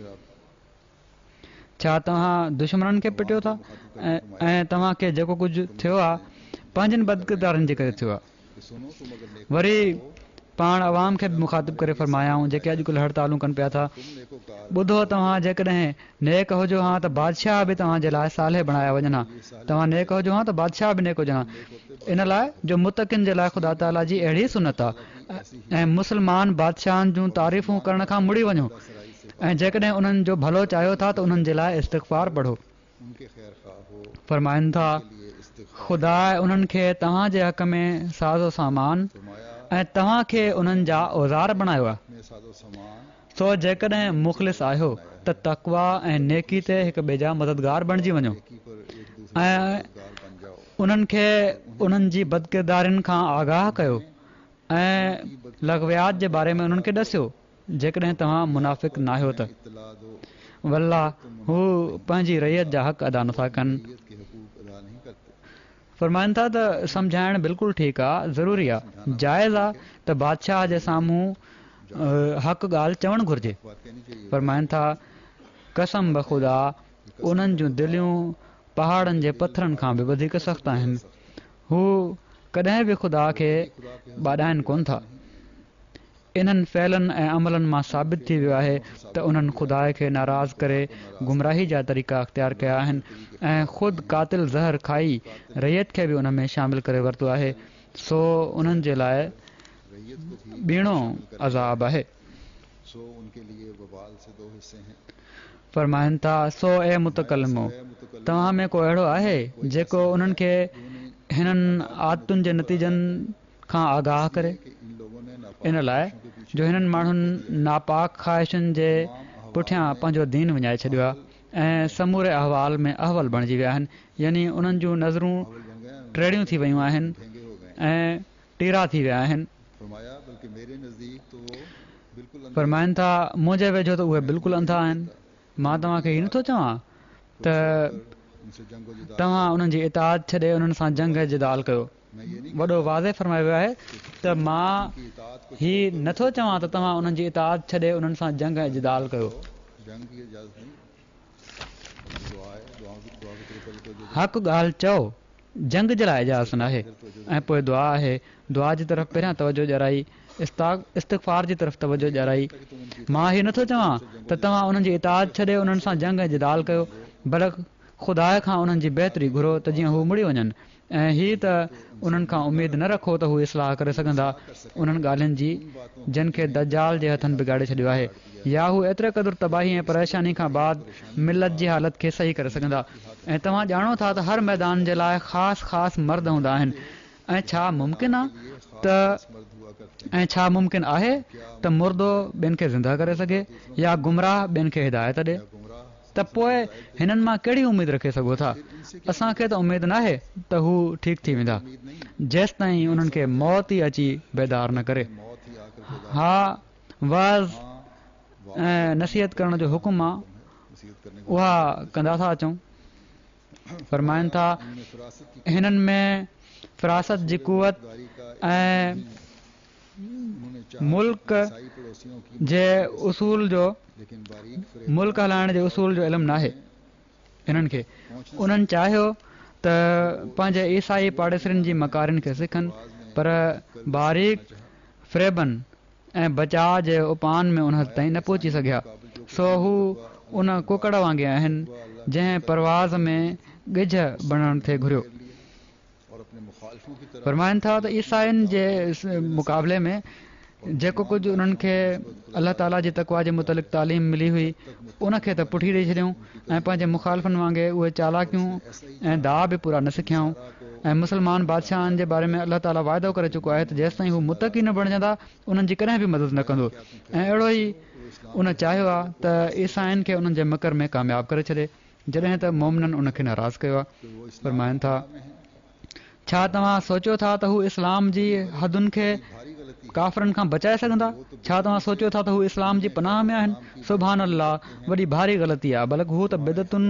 छा तव्हां दुश्मननि खे पिटियो था ऐं तव्हांखे जेको कुझु थियो आहे पंहिंजनि बदकिरदारनि जे करे थियो आहे। वरी पाण अवाम खे बि मुखातिब करे फरमायाऊं जेके अॼुकल्ह हड़तालूं कनि पिया था ॿुधो तव्हां जेकॾहिं नेक हुजो हा त बादशाह बि तव्हांजे लाइ साले बणाया वञनि हा। तव्हां नेक हुजो हा त बादशाह बि नेक हुजनि हा। इन लाइ जो मुतक़िन जे लाइ ख़ुदा ताला जी अहिड़ी सुनत आहे ऐं मुस्लमान बादशाहनि जूं तारीफ़ूं करण खां मुड़ी वञो ऐं जेकॾहिं उन्हनि जो भलो चाहियो था त उन्हनि जे लाइ इस्तिग़फ़ार पढ़ो। फरमाइनि था ख़ुदा उन्हनि खे तव्हांजे हक़ में साज़ो सामान ऐं तव्हांखे उन्हनि जा औज़ार बणायो आहे। सो जेकॾहिं मुख़लिस आहियो त तक़वा ऐं नेकी ते हिक ॿिए जा मददगार बणिजी वञो ऐं उन्हनि खे उन्हनि जी बदकिरदारियुनि खां आगाह कयो ऐं लग़वियात जे बारे में उन्हनि खे ॾसियो जेकॾहिं तव्हां मुनाफ़िक़ न आहियो त। वल्ला हू पंहिंजी रैयत जा हक़ अदा नथा कनि। फरमाइनि था त सम्झाइणु बिल्कुलु ठीकु आहे ज़रूरी आहे जाइज़ आहे त बादशाह जे साम्हूं हक़ ॻाल्हि चवणु घुरिजे। फरमाइनि था कसम बख़ुदा उन्हनि जूं दिलियूं पहाड़नि जे पथरनि खां बि वधीक सख़्तु आहिनि। हू कॾहिं बि ख़ुदा खे ॿाॾाइनि कोन था। इन्हनि फ़इलनि ऐं अमलनि मां साबित थी वियो आहे त उन्हनि ख़ुदा खे नाराज़ करे गुमराही जा तरीक़ा अख़्तियार कया आहिनि ऐं ख़ुदि कातिल ज़हर खाई रैयत खे बि उन में शामिल करे वरितो आहे। सो उन्हनि जे लाइ ॿीणो अज़ाब आहे। फरमाइनि था सो ए मुतकलमो तव्हां में को अहिड़ो आहे जेको उन्हनि खे हिननि आदतुनि जे नतीजनि खां आगाह करे इन लाइ जो हिननि माण्हुनि नापाक ख़्वाहिशुनि जे पुठियां पंहिंजो दीन विञाए छॾियो आहे ऐं समूरे अहवाल में अहवल बणिजी विया आहिनि यानी उन्हनि जूं नज़रूं टेढ़ियूं थी वियूं आहिनि ऐं टीरा थी विया आहिनि। फरमाइनि था मुंहिंजे वेझो त उहे बिल्कुलु अंधा आहिनि। मां तव्हांखे हीअ नथो चवां त तव्हां उन्हनि जी इताद छॾे उन्हनि सां जंग जिदाल कयो। वॾो वाज़े फरमायो वियो आहे त मां हीअ नथो चवां त तव्हां उन्हनि जी इताद छॾे उन्हनि सां जंग जिदाल कयो। हक़ ॻाल्हि चओ जंग जे लाइ इजाज़त न आहे ऐं पोइ दुआ आहे। दुआ जी तरफ़ पहिरियां तवजो ॾियाराई इस्तिग़फ़ार जी तरफ़ तवजो ॾियाराई। मां हीअ नथो चवां त तव्हां उन्हनि जी इताद छॾे उन्हनि सां जंग जिदाल कयो पर ख़ुदा खां उन्हनि जी बहितरी घुरो त जीअं हू मुड़ी वञनि ऐं हीअ त उन्हनि खां उमेद न रखो त हू इस्लाह करे सघंदा उन्हनि ॻाल्हियुनि जी जिन खे दजाल जे हथनि बिगाड़े छॾियो आहे या हू एतिरे क़दुरु तबाही ऐं परेशानी खां बाद मिलत जी हालति खे सही करे सघंदा। ऐं तव्हां ॼाणो था त हर मैदान जे लाइ ख़ासि ख़ासि मर्द हूंदा आहिनि ऐं छा मुमकिन आहे त ऐं छा मुमकिन आहे त मुर्दो ॿियनि खे ज़िंदा करे सघे या गुमराह ॿियनि खे हिदायत ॾे? त पोइ हिननि मां कहिड़ी उमेद रखे सघो था? असांखे त उमेद नाहे त हू ठीकु थी वेंदा जेसि ताईं उन्हनि खे मौत ई अची बेदार न करे। हा, वाज़ ऐं नसीहत करण जो हुकुम आहे, उहा कंदा था अचूं। फरमाइनि था हिननि में फ़िरासत जी कुवत ऐं मुल्क जे उसूल जो मुल्क हलाइण जे उसूल जो इल्मु नाहे हिननि खे। उन्हनि चाहियो त पंहिंजे ईसाई पाड़ेसरनि जी मकारियुनि खे सिखनि, पर बारीक फ़्रेबनि ऐं बचाव जे उपान में उन हद ताईं न पहुची सघिया। सो हू उन कुकड़ वांगुरु आहिनि जंहिं परवाज़ में ॻिझ बणण थे घुरियो। फरमाइनि था त ईसाइनि जे मुक़ाबले में जेको कुझु उन्हनि खे अलाह ताला जी तक़वा जे मुतलिक़ तालीम मिली हुई उनखे त पुठी ॾेई छॾियऊं ऐं पंहिंजे मुखालफ़नि वांगुरु उहे चालाकियूं ऐं दाव बि पूरा न सिखियाऊं। ऐं मुस्लमान बादशाहनि जे बारे में अलाह ताला वाइदो करे चुको आहे त जेसि ताईं हू मुतक़ी न बणजंदा उन्हनि जी कॾहिं बि मदद न कंदो। ऐं अहिड़ो ई उन चाहियो आहे त ईसाइनि खे उन्हनि जे मकर में कामयाबु करे छॾे, जॾहिं त मोमिननि उनखे नाराज़ कयो आहे। फरमाइनि था छा तव्हां सोचियो था त हू इस्लाम जी हदुनि खे काफ़रनि खां बचाए सघंदा? छा तव्हां सोचियो था त हू इस्लाम जी पनाह में आहिनि? सुभान अल्लाह, वॾी भारी ग़लती आहे। बल्कि हू त बिदतुनि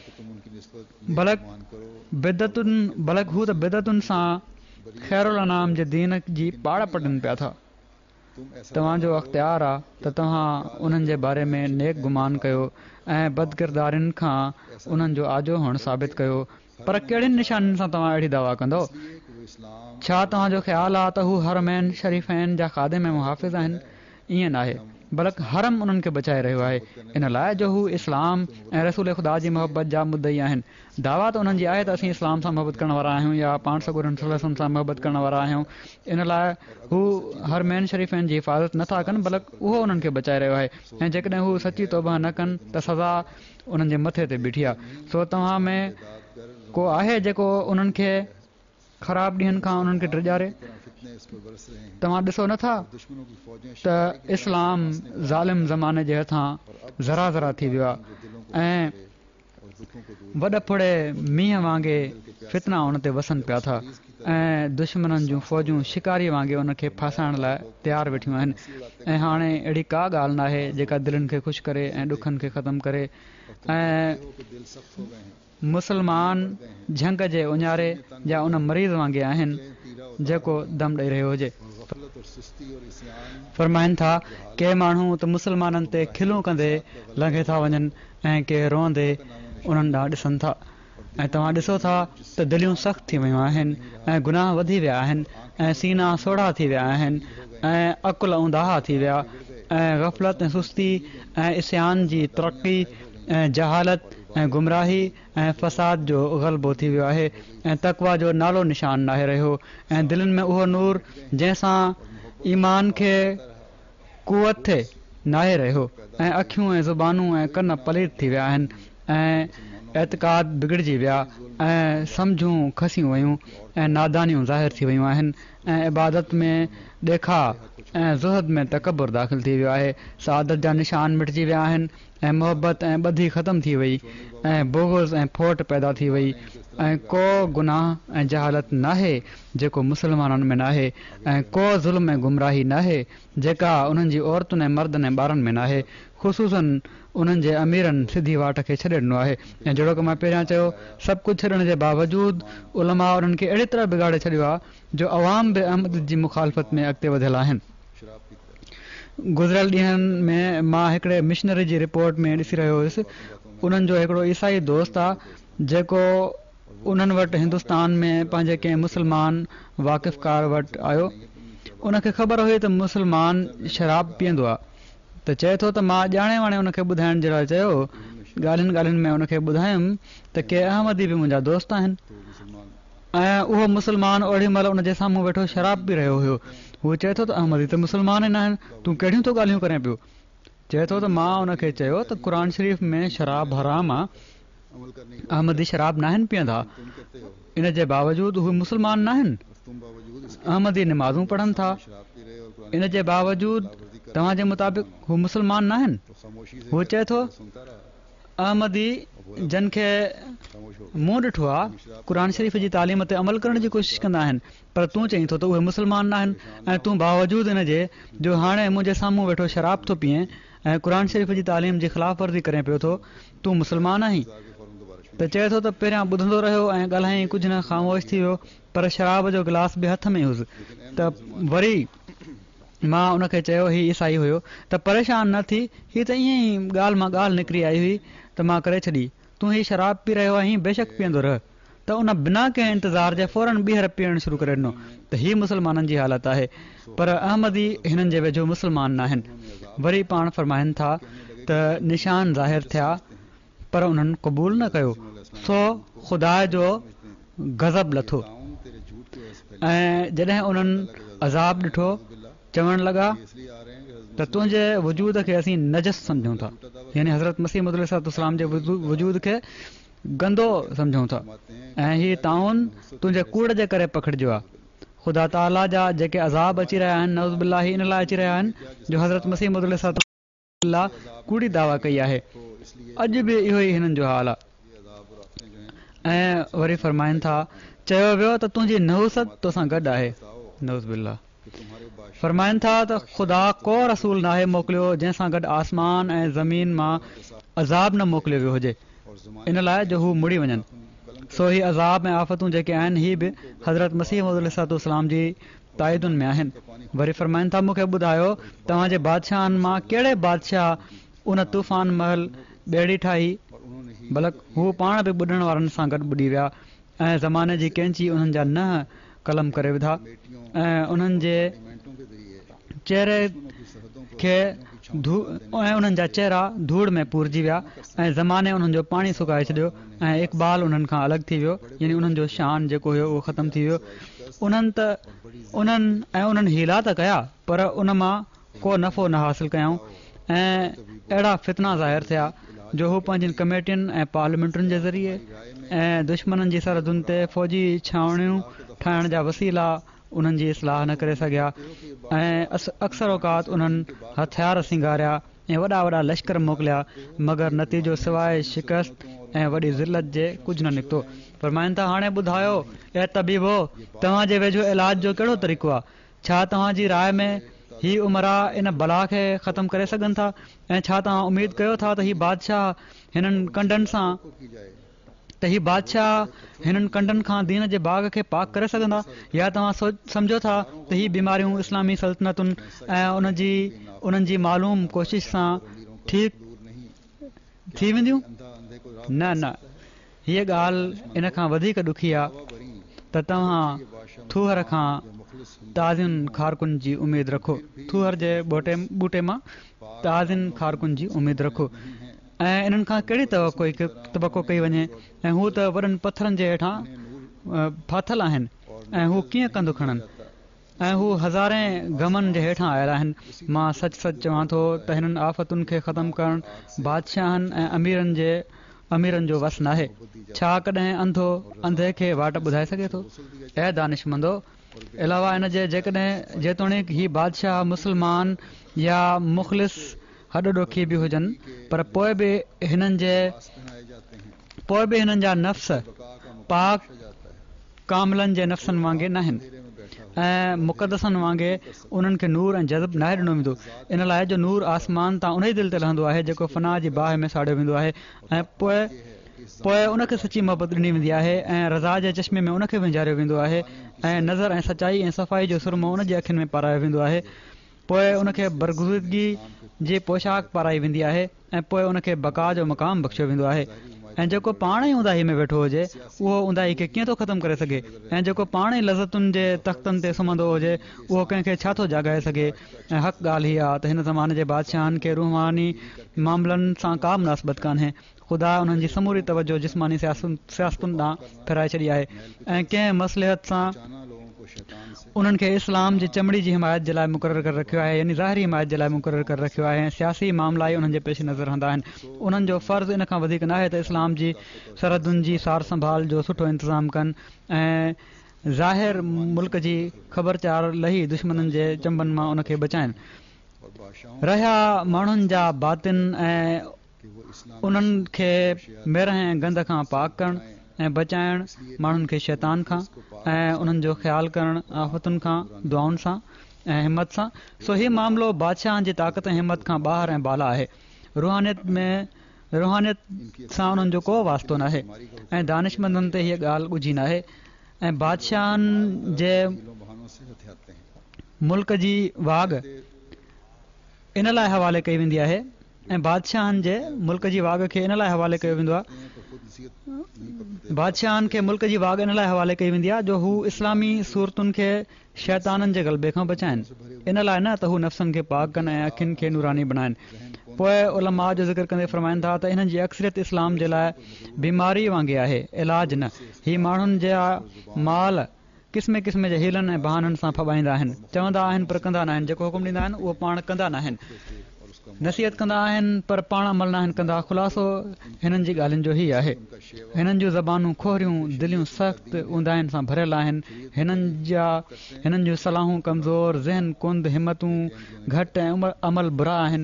बल्कि बिदतुनि बल्कि हू त बिदतुनि सां ख़ैरुल अनाम जे दीन जी पाड़ पटनि पिया था। तव्हांजो अख़्तियार आहे त तव्हां उन्हनि जे बारे में नेक गुमान कयो ऐं बदकिरदारियुनि खां उन्हनि जो आजो हुअणु साबित कयो, पर कहिड़ियुनि निशानियुनि सां तव्हां अहिड़ी दावा कंदो? छा तव्हांजो ख़्यालु आहे त हू हरमैन शरीफ़ैन जा ख़ादिम ऐं मुहाफ़िज़ आहिनि? ईअं नाहे, बल्कि हरम उन्हनि खे बचाए रहियो आहे इन लाइ जो हू इस्लाम ऐं रसूल ख़ुदा जी मोहबत जा मुदई आहिनि। दावा त उन्हनि जी आहे त असीं इस्लाम सां मोहबत करण वारा आहियूं या पाण सॻुरनि सलम सां मोहबत करण वारा आहियूं। इन लाइ हू हरमैन शरीफ़ैन जी हिफ़ाज़त नथा कनि, बल्कि उहो उन्हनि खे बचाए रहियो आहे। ऐं जेकॾहिं हू सची तौबा न कनि त सज़ा उन्हनि जे मथे ते बीठी आहे। सो तव्हां में को आहे जेको उन्हनि खे ख़राब ॾींहंनि खां उन्हनि खे ड्रिॼारे? तव्हां ॾिसो नथा त इस्लाम ज़ालिम ज़माने जे हथां ज़रा ज़रा थी वियो आहे ऐं वॾ फुड़े मींहं वांगुरु फितना उन ते वसनि पिया था ऐं दुश्मननि जूं फ़ौजूं शिकारी वांगुरु उन खे फासाइण लाइ तयारु वेठियूं आहिनि। ऐं हाणे अहिड़ी का ॻाल्हि न आहे जेका दिलनि खे ख़ुशि करे ऐं ॾुखनि खे ख़तमु करे। ऐं मुस्लमान झंग जे उञारे या उन मरीज़ वांगुरु आहिनि जेको दम ॾेई रहियो हुजे। फरमाइनि था के माण्हू त मुस्लमाननि ते खिलूं कंदे लंघे था वञनि ऐं के रोअंदे उन्हनि ॾांहुं ॾिसनि था। ऐं तव्हां ॾिसो था त दिलियूं सख़्तु थी वियूं आहिनि ऐं गुनाह वधी विया आहिनि ऐं सीना सोढ़ा थी विया आहिनि ऐं अकुल उंदाहा थी विया ऐं ग़फ़लत ऐं सुस्ती ऐं इस्यान जी तरक़ी ऐं जहालत ऐं गुमराही ऐं फ़साद जो ग़लबो थी वियो आहे ऐं तक़वा जो नालो निशान नाहे रहियो ऐं दिलनि में उहो नूर जंहिंसां ईमान खे कुवत थिए नाहे रहियो ऐं अखियूं ऐं ज़ुबानूं ऐं कन पलीत थी विया आहिनि ऐं एतिक़ाद बिगड़जी विया ऐं सम्झूं खसियूं वयूं ऐं नादानियूं ज़ाहिर थी वियूं आहिनि ऐं इबादत में ॾेखा ऐं ज़ुहद में तकबुर दाख़िल थी वियो आहे। सआदत जा निशान मिटिजी विया आहिनि ऐं मोहबत ऐं ॿधी ख़तमु थी वई ऐं बुग़्ज़ ऐं फोट पैदा थी वई ऐं को गुनाह ऐं जहालत नाहे जेको मुस्लमाननि में नाहे ऐं को ज़ुल्म ऐं गुमराही नाहे जेका उन्हनि जी औरतुनि ऐं मर्दनि ऐं ॿारनि में नाहे। ख़ुसूसन उन्हनि जे अमीरनि सिधी वाट खे छॾे ॾिनो आहे। ऐं जहिड़ो की मां पहिरियां चयो, सभु कुझु छॾण जे बावजूदि उलमा उन्हनि खे अहिड़ी तरह बिगाड़े छॾियो आहे जो अवाम बि अहमद जी मुखालफ़त में अॻिते वधियल आहिनि। गुज़िरियल ॾींहंनि में मां हिकिड़े मिशनरी जी रिपोर्ट में ॾिसी रहियो हुयुसि। उन्हनि जो हिकिड़ो ईसाई दोस्त आहे जेको उन्हनि वटि हिंदुस्तान में पंहिंजे कंहिं मुस्लमान वाक़िफ़कार वटि आयो। उनखे ख़बर हुई त मुस्लमान शराब पीअंदो आहे त चए थो त मां ॼाणे वाणे उनखे ॿुधाइण जे लाइ चयो। ॻाल्हियुनि ॻाल्हियुनि में उनखे ॿुधायुमि त के अहमदी बि मुंहिंजा दोस्त आहिनि ऐं उहो मुस्लमान ओॾी महिल उनजे साम्हूं वेठो शराब पी रहियो हुयो। हू चए थो त अहमदी त मुस्लमान ई न आहिनि, तूं कहिड़ियूं थो ॻाल्हियूं करें पियो? चए थो त मां उनखे चयो त क़ुर शरीफ़ में शराब हराम आहे, अहमदी शराब न आहिनि पीअंदा। इन जे बावजूदि उहे मुस्लमान न आहिनि। अहमदी निमाज़ूं पढ़नि था इन जे बावजूदि तव्हांजे मुताबिक़ हू मुस्लमान न आहिनि। तो खामोशी से हू चए थो सुनता रहा, अहमदी जन खे खामोश हो मूं ॾिठो आहे क़ुर शरीफ़ जी तालीम ते अमल करण जी कोशिशि कंदा आहिनि, पर तूं चईं थो त उहे मुस्लमान न आहिनि ऐं तूं बावजूदि इन जे जो हाणे मुंहिंजे साम्हूं वेठो शराब थो पीए ऐं क़ुर शरीफ़ जी तालीम जी ख़िलाफ़ वर्ज़ी करे पियो थो, तूं मुस्लमान आहीं। के फौरन दोबारा शुरू त चए थो त पहिरियां ॿुधंदो रहियो ऐं ॻाल्हाईं कुझु न ख़ामोश थी वियो, पर शराब जो गिलास बि हथ में हुयुसि। त वरी मां उनखे चयो ही ईसाई हुयो त परेशान न थी, हीअ त ईअं ई ॻाल्हि मां ॻाल्हि निकिरी आई हुई त मां करे छॾी, तूं हीअ शराब पी रहियो आहीं, बेशक पीअंदो रह। त उन बिना कंहिं इंतज़ार जे फौरन ॿीहर पीअणु शुरू करे ॾिनो त हीअ मुस्लमाननि जी हालत आहे, पर अहमदी हिननि जे वेझो मुस्लमान न आहिनि। वरी पाण फरमाइनि था त निशान ज़ाहिर थिया पर उन्हनि क़बूल न कयो, सो ख़ुदा जो गज़ब लथो ताऊं तेरे झूठ की वजह से फैली, ऐं जॾहिं उन्हनि अज़ाब ॾिठो चवणु लॻा इसलिए आ रहे हैं कि हज़रत त तुंहिंजे वजूद खे असीं नजस सम्झूं था, यानी हज़रत मसीह मौद अलैहिस्सलाम जे वजूद खे गंदो सम्झूं था ऐं हीअ ताउन तुंहिंजे कूड़ जे करे पखिड़िजो आहे। ख़ुदा ताला जा जेके अज़ाब अची रहिया आहिनि नऊज़ बिल्लाह इन लाइ अची रहिया आहिनि जो हज़रत मसीह मौद अलैहिस्सलाम कूड़ी दावा कई आहे। अॼु बि इहो ई हिननि जो हाल आहे। ऐं वरी फरमाइनि था चयो वियो त तुंहिंजी नहुसत तोसां गॾु आहे, नऊज़ बिल्लाह। फरमाइनि था त ख़ुदा को रसूल नाहे मोकिलियो जंहिंसां गॾु आसमान ऐं ज़मीन मां अज़ाब न मोकिलियो वियो हुजे इन लाइ जो हू मुड़ी वञनि। सो ही अज़ाब ऐं आफ़तूं जेके आहिनि ही बि हज़रत मसीह मौद अलैहिस्सलाम जी ताइदुनि में आहिनि। वरी फरमाइनि था मूंखे ॿुधायो तव्हांजे बादशाहनि मां कहिड़े बादशाह उन तूफ़ान महल ॿेड़ी ठाही, बल्कि हू पाण बि ॿुॾण वारनि सां गॾु ॿुॾी विया ऐं ज़माने जी कैंची उन्हनि जा न कलम करे विधा ऐं उन्हनि जे चहिरे खे धू ऐं उन्हनि जा चहिरा धूड़ में पूरजी विया ऐं ज़माने उन्हनि जो पाणी सुकाए छॾियो ऐं इक़बाल उन्हनि खां अलॻि थी वियो, यानी उन्हनि जो शान जेको हुयो उहो ख़तमु थी वियो। उन्हनि त उन्हनि ऐं उन्हनि हीला त कया पर उन मां को नफ़ो न हासिलु कयऊं ऐं अहिड़ा फितना ज़ाहिर थिया जो हू पंहिंजनि कमेटियुनि ऐं पार्लियामेंटुनि जे ज़रिए ऐं दुश्मननि जी सरहदुनि ते फ़ौजी छावणियूं ठाहिण जा वसीला उन्हनि जी इस्लाह न करे सघिया ऐं अक्सर औक़ात उन्हनि हथियार सिंगारिया ऐं वॾा वॾा लश्कर मोकिलिया, मगर नतीजो सवाइ शिकस्त ऐं वॾी ज़िलत जे कुझु न निकितो। फरमाइनि था हाणे ॿुधायो ऐं तबीबो तव्हांजे वेझो इलाज जो कहिड़ो तरीक़ो आहे, छा तव्हांजी राय में ही उमरा इन बला खे ख़तमु करे सघनि था ऐं छा तव्हां उमेद कयो था त ही बादशाह हिननि कंडनि सां त ही बादशाह हिननि कंडनि खां दीन जे बाग़ खे पाक करे सघंदा, या तव्हां सोच सम्झो था त ही बीमारियूं इस्लामी सल्तनतुनि ऐं उनजी उन्हनि जी मालूम कोशिश सां ठीकु थी वेंदियूं? न न हीअ ॻाल्हि इन खां वधीक ॾुखी आहे त तव्हां थूहर खां ताज़ियुनि खारकुनि जी उमेद रखो, थूहर जे ॿूटे ॿूटे मां ताज़ियुनि खारकुनि जी उमेद रखो ऐं इन्हनि खां कहिड़ी तवको तवको कई वञे ऐं हू त वॾनि पथरनि जे हेठां फाथल आहिनि ऐं हू कीअं कंदो खणनि ऐं हू हज़ारे ग़मनि जे हेठां आयल आहिनि। मां सच सच चवां थो त हिननि आफ़तुनि खे ख़तमु करणु बादशाहनि ऐं अमीरनि जे अमीरनि जो वस नाहे। छा कॾहिं अंधो अंधे खे वाट ॿुधाए सघे थो? ऐं दानिशमंदो अलावा इन जे जेकॾहिं जेतोणीकि ही बादशाह मुस्लमान या मुख़लिस हॾ ॾोखी बि हुजनि, पर पोइ बि हिननि जे पोइ बि हिननि जा नफ़्स पाक कामलनि जे नफ़्सनि वांगुरु न आहिनि ऐं मुक़दसनि वांगुरु उन्हनि खे नूर ऐं जज़ब नाहे ॾिनो वेंदो। इन लाइ जो नूर आसमान तां उन ई दिलि ते लहंदो आहे जेको फना जी बाहि में साड़ियो वेंदो आहे ऐं पोइ पोइ उनखे सची मोहबत ॾिनी वेंदी आहे ऐं रज़ा जे चश्मे में उनखे विञारियो वेंदो आहे ऐं नज़र ऐं सचाई ऐं सफ़ाई जो सुरमो उन जे अखियुनि में पारायो वेंदो आहे। पोइ उनखे बरगुज़िदगी जी पोशाक पाराई वेंदी आहे ऐं पोइ उनखे बका जो मक़ाम बख़्शियो वेंदो आहे। ऐं जेको पाण ई उंदाही में वेठो हुजे उहो उंदाही खे कीअं थो ख़तमु करे सघे ऐं जेको पाण ई लज़तुनि जे तख़्तनि ते सुम्हंदो हुजे उहो कंहिंखे छा थो जाॻाए सघे। ऐं हक़ ॻाल्हि हीअ आहे त हिन ज़माने जे बादशाहनि खे रूहानी मामलनि सां का मुनासिबत कान्हे। ख़ुदा उन्हनि जी समूरी तवजो जिस्मानी सियासतुनि ॾांहुं फेराए छॾी आहे ऐं कंहिं मसलिहत सां उन्हनि खे इस्लाम जी चमड़ी जी हिमायत जे लाइ मुक़ररु करे रखियो आहे, यानी ज़ाहिरी हिमायत जे लाइ मुक़ररु करे रखियो आहे ऐं सियासी मामला ई उन्हनि जे पेश नज़र रहंदा आहिनि। उन्हनि जो फ़र्ज़ु इन खां वधीक न आहे त इस्लाम जी सरहदुनि जी सार संभाल जो सुठो इंतज़ाम कनि ऐं ज़ाहिर मुल्क जी ख़बरचार लही दुश्मननि जे चंबनि मां उनखे बचाइनि। और बादशाहों रहिया माण्हुनि जा बातिन ऐं कि वो इस्लाम उन्हनि खे मेर ऐं गंद खां पाक करणु ऐं बचाइण, माण्हुनि खे शैतान खां ऐं उन्हनि जो ख़्यालु करणु आफ़तुनि खां दुआउनि सां ऐं हिमत सां। सो हीउ मामिलो बादशाहनि जी ताक़त ऐं हिमत खां ॿाहिरि ऐं बाला आहे। रुहानियत में रुहानियत सां उन्हनि जो को वास्तो न आहे ऐं दानिशमंदनि ते हीअ ॻाल्हि ॻुझी न आहे। ऐं बादशाहनि जे हीलों बहानों से हथियाते हैं। मुल्क जी वाग इन लाइ हवाले कई वेंदी आहे ऐं बादशाहनि जे मुल्क जी वाग खे इन लाइ हवाले कयो वेंदो आहे तो खुद नसीहत नहीं करते। बादशाहनि खे मुल्क जी वाग इन लाइ हवाले कई वेंदी आहे जो हू इस्लामी सूरतुनि खे शैताननि जे ग़लबे खां बचाइनि। इन लाइ न त हू नफ़्सनि खे पाक कनि ऐं अखियुनि खे नूरानी बणाइनि। पोइ उलमा जो ज़िक्र कंदे फ़रमाइनि था त इन्हनि जी अक्सरियत इस्लाम जे लाइ बीमारी वांगुरु आहे, इलाज न। ही माण्हुनि जा माल क़िस्म क़िस्म जे हीलनि ऐं बहाननि सां फॿाईंदा आहिनि, चवंदा आहिनि पर कंदा न आहिनि। जेको हुकुम ॾींदा आहिनि उहो पाण कंदा न आहिनि, नसीहत कंदा आहिनि पर पाण अमल न आहिनि कंदा। ख़ुलासो हिननि जी ॻाल्हियुनि जो ई आहे। हिननि जूं ज़बानूं खोरियूं, दिलियूं सख़्त ऊंदाहिनि सां भरियल आहिनि। हिननि जा हिननि जूं सलाहूं कमज़ोर, ज़हन कुंद, हिमतूं घटि ऐं उमर अमल बुरा आहिनि।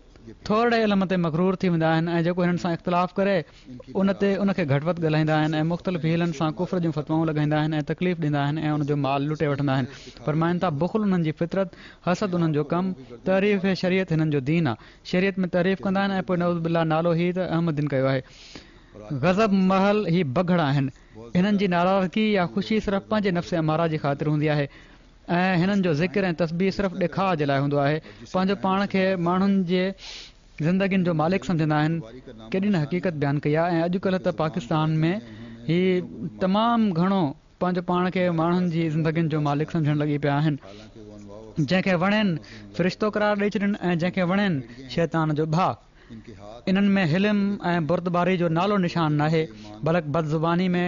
थोरे इल्म ते मग़रूर थी वेंदा आहिनि ऐं जेको हिननि सां इख़्तिलाफ़ करे उन ते उनखे घटि वधि ॻाल्हाईंदा आहिनि ऐं मुख़्तलिफ़ हीलनि सां कुफ़र जूं फ़तवाऊं लॻाईंदा आहिनि ऐं तकलीफ़ ॾींदा आहिनि ऐं उनजो माल लुटे वठंदा आहिनि। फ़रमाइनि था बुख़ुल उन्हनि जी फितरत, हसद उन्हनि जो कमु, तारीफ़ ऐं शरीयत हिननि जो दीन आहे। शरीयत में तारीफ़ कंदा आहिनि ऐं पोइ नऊज़ बिल्लाह नालो ही त अहमदीन कयो आहे। गज़ब महल ही बगड़ आहिनि। हिननि जी नाराज़गी या ख़ुशी सिर्फ़ु पंहिंजे नफ़्स अमारा जी ख़ातिर हूंदी आहे ऐं हिननि जो ज़िक्र ऐं तस्बीह सिर्फ़ु ॾेखार जे लाइ हूंदो आहे। पंहिंजो पाण खे माण्हुनि जे ज़िंदगीनि जो मालिक सम्झंदा आहिनि। केॾी न हक़ीक़त बयानु कई आहे ऐं अॼुकल्ह त पाकिस्तान में ही तमामु घणो पंहिंजो पाण खे माण्हुनि जी ज़िंदगीनि जो मालिक सम्झणु लॻी पिया आहिनि। जंहिंखे वणेनि फ़रिश्तो करार ॾेई छॾनि ऐं जंहिंखे वणेनि शैतान जो भाउ। इन्हनि में हिलम ऐं बुर्दबारी जो नालो निशान न आहे, बल्कि बदज़ुबानी में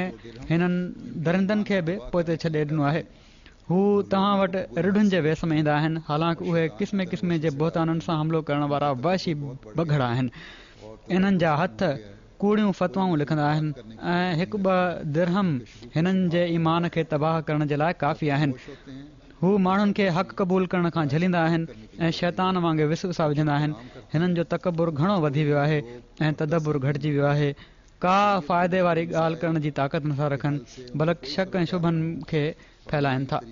हिननि दरिंदनि खे बि पोइ छॾे ॾिनो आहे। हू तव्हां वटि रिढुनि जे वेस में ईंदा आहिनि, हालांकि उहे क़िस्म क़िस्म जे बोहताननि सां हमिलो करण वारा वहशी बगड़ आहिनि। इन्हनि जा हथ कूड़ियूं फ़तवाऊं लिखंदा आहिनि ऐं हिकु ॿ दिरहम हिननि जे ईमान खे तबाह करण जे लाइ काफ़ी आहिनि। हू माण्हुनि खे हक़ क़बूल करण खां झलींदा आहिनि ऐं शैतान वांगुरु विसवसा विझंदा आहिनि। हिननि जो तकबुर घणो वधी वियो आहे ऐं तदबुर घटिजी वियो आहे। का फ़ाइदे वारी ॻाल्हि करण जी ताक़त नथा रखनि, बल्कि शक ऐं शुभनि खे फैलाइनि था।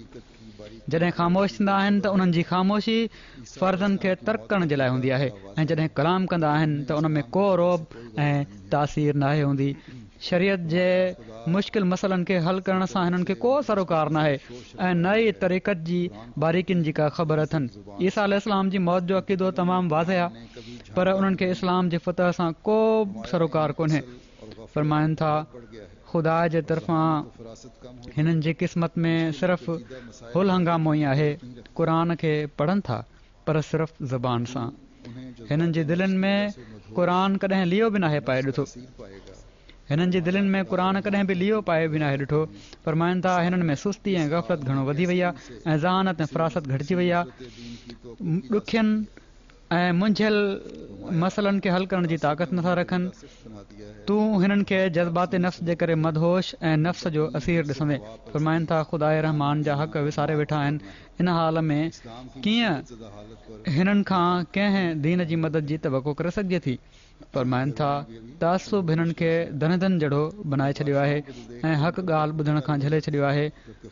जॾहिं ख़ामोश थींदा आहिनि त उन्हनि जी ख़ामोशी फ़र्ज़नि खे तर्क करण जे लाइ हूंदी आहे ऐं जॾहिं कलाम कंदा आहिनि त उन में को रोब ऐं तासीर नाहे हूंदी। शरीयत जे मुश्किल मसइलनि खे हल करण सां हिननि खे को सरोकार नाहे ऐं नई तरीक़त जी बारीकियुनि जी का ख़बर अथनि। ईसा अलैहिस्सलाम जी मौत जो अक़ीदो तमामु वाज़ह आहे, पर उन्हनि खे इस्लाम जे फतह सां को सरोकार कोन्हे। फ़रमाइनि था ख़ुदा जे तरफ़ां हिननि जी क़िस्मत में सिर्फ़ु हुल हंगामो ई आहे। क़ुर खे पढ़नि था पर सिर्फ़ु ज़बान सां। हिननि जी दिलनि में क़ुर कॾहिं लियो बि नाहे पाए ॾिठो। हिननि जी दिलनि में क़ुर कॾहिं बि लियो पाए बि नाहे ॾिठो। फ़रमाइनि था हिननि में सुस्ती ऐं ग़फ़लत घणो वधी वई आहे ऐं ज़हानत ऐं फ़रासत घटिजी वई आहे। ॾुखियनि ऐं मुंझियल मसइलनि खे हल करण जी ताक़त नथा रखनि। तूं हिननि खे जज़्बाती नफ़्स जे करे मदहोश ऐं नफ़्स जो असीर ॾिसंदे। फ़रमाइनि था ख़ुदा रहमान जा हक़ विसारे वेठा आहिनि। इन हाल में कीअं हिननि खां कंहिं दीन जी मदद जी तवक़ो करे सघिजे थी। फ़रमाइनि था तासुब हिननि खे दनदन जहिड़ो बनाए छॾियो आहे ऐं हक़ ॻाल्हि ॿुधण खां झले छॾियो आहे।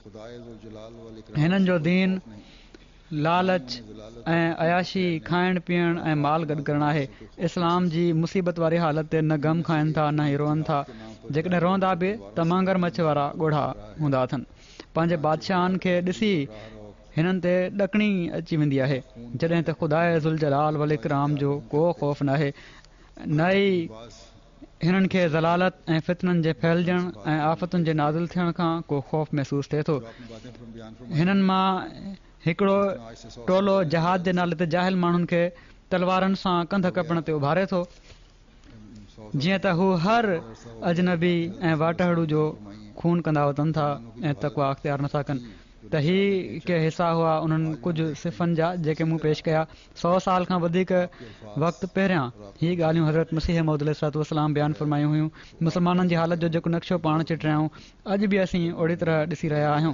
हिननि जो दीन लालच ऐं अयाशी, खाइण पीअण ऐं माल गॾु करणु आहे। इस्लाम जी मुसीबत वारी हालत ते न गम खाइनि था न ई रोअनि था। जेकॾहिं रोअंदा बि त मांगर मछ वारा ॻोढ़ा हूंदा अथनि। पंहिंजे बादशाहनि खे ॾिसी हिननि ते ॾकणी अची वेंदी आहे, जॾहिं त ख़ुदा ज़ुल जलाल वल इकराम जो को ख़ौफ़ न आहे। न ई हिननि खे ज़लालत ऐं फितननि जे फैलजण ऐं आफ़तुनि जे नाज़िल थियण खां को ख़ौफ़ महसूसु थिए थो। हिननि मां हिकिड़ो टोलो जहाद जे नाले ते जाहिल माण्हुनि खे तलवारनि सां कंध कपण ते उभारे थो, जीअं त हू हर अजनबी ऐं वाटहड़ू जो खून कंदा वतनि था ऐं तक़वा अख़्तियार नथा कनि। त ही के हिसा हुआ उन्हनि कुझु सिफ़नि जा जेके मूं पेश कया। सौ साल खां वधीक वक़्तु पहिरियां ही ॻाल्हियूं हज़रत मसीह मौद अलैहिस्सलाम बयानु फरमायूं हुयूं। मुस्लमाननि जी हालत जो जेको नक्शो पाण चिटिरियाऊं अॼु बि असीं ओड़ी तरह ॾिसी रहिया आहियूं।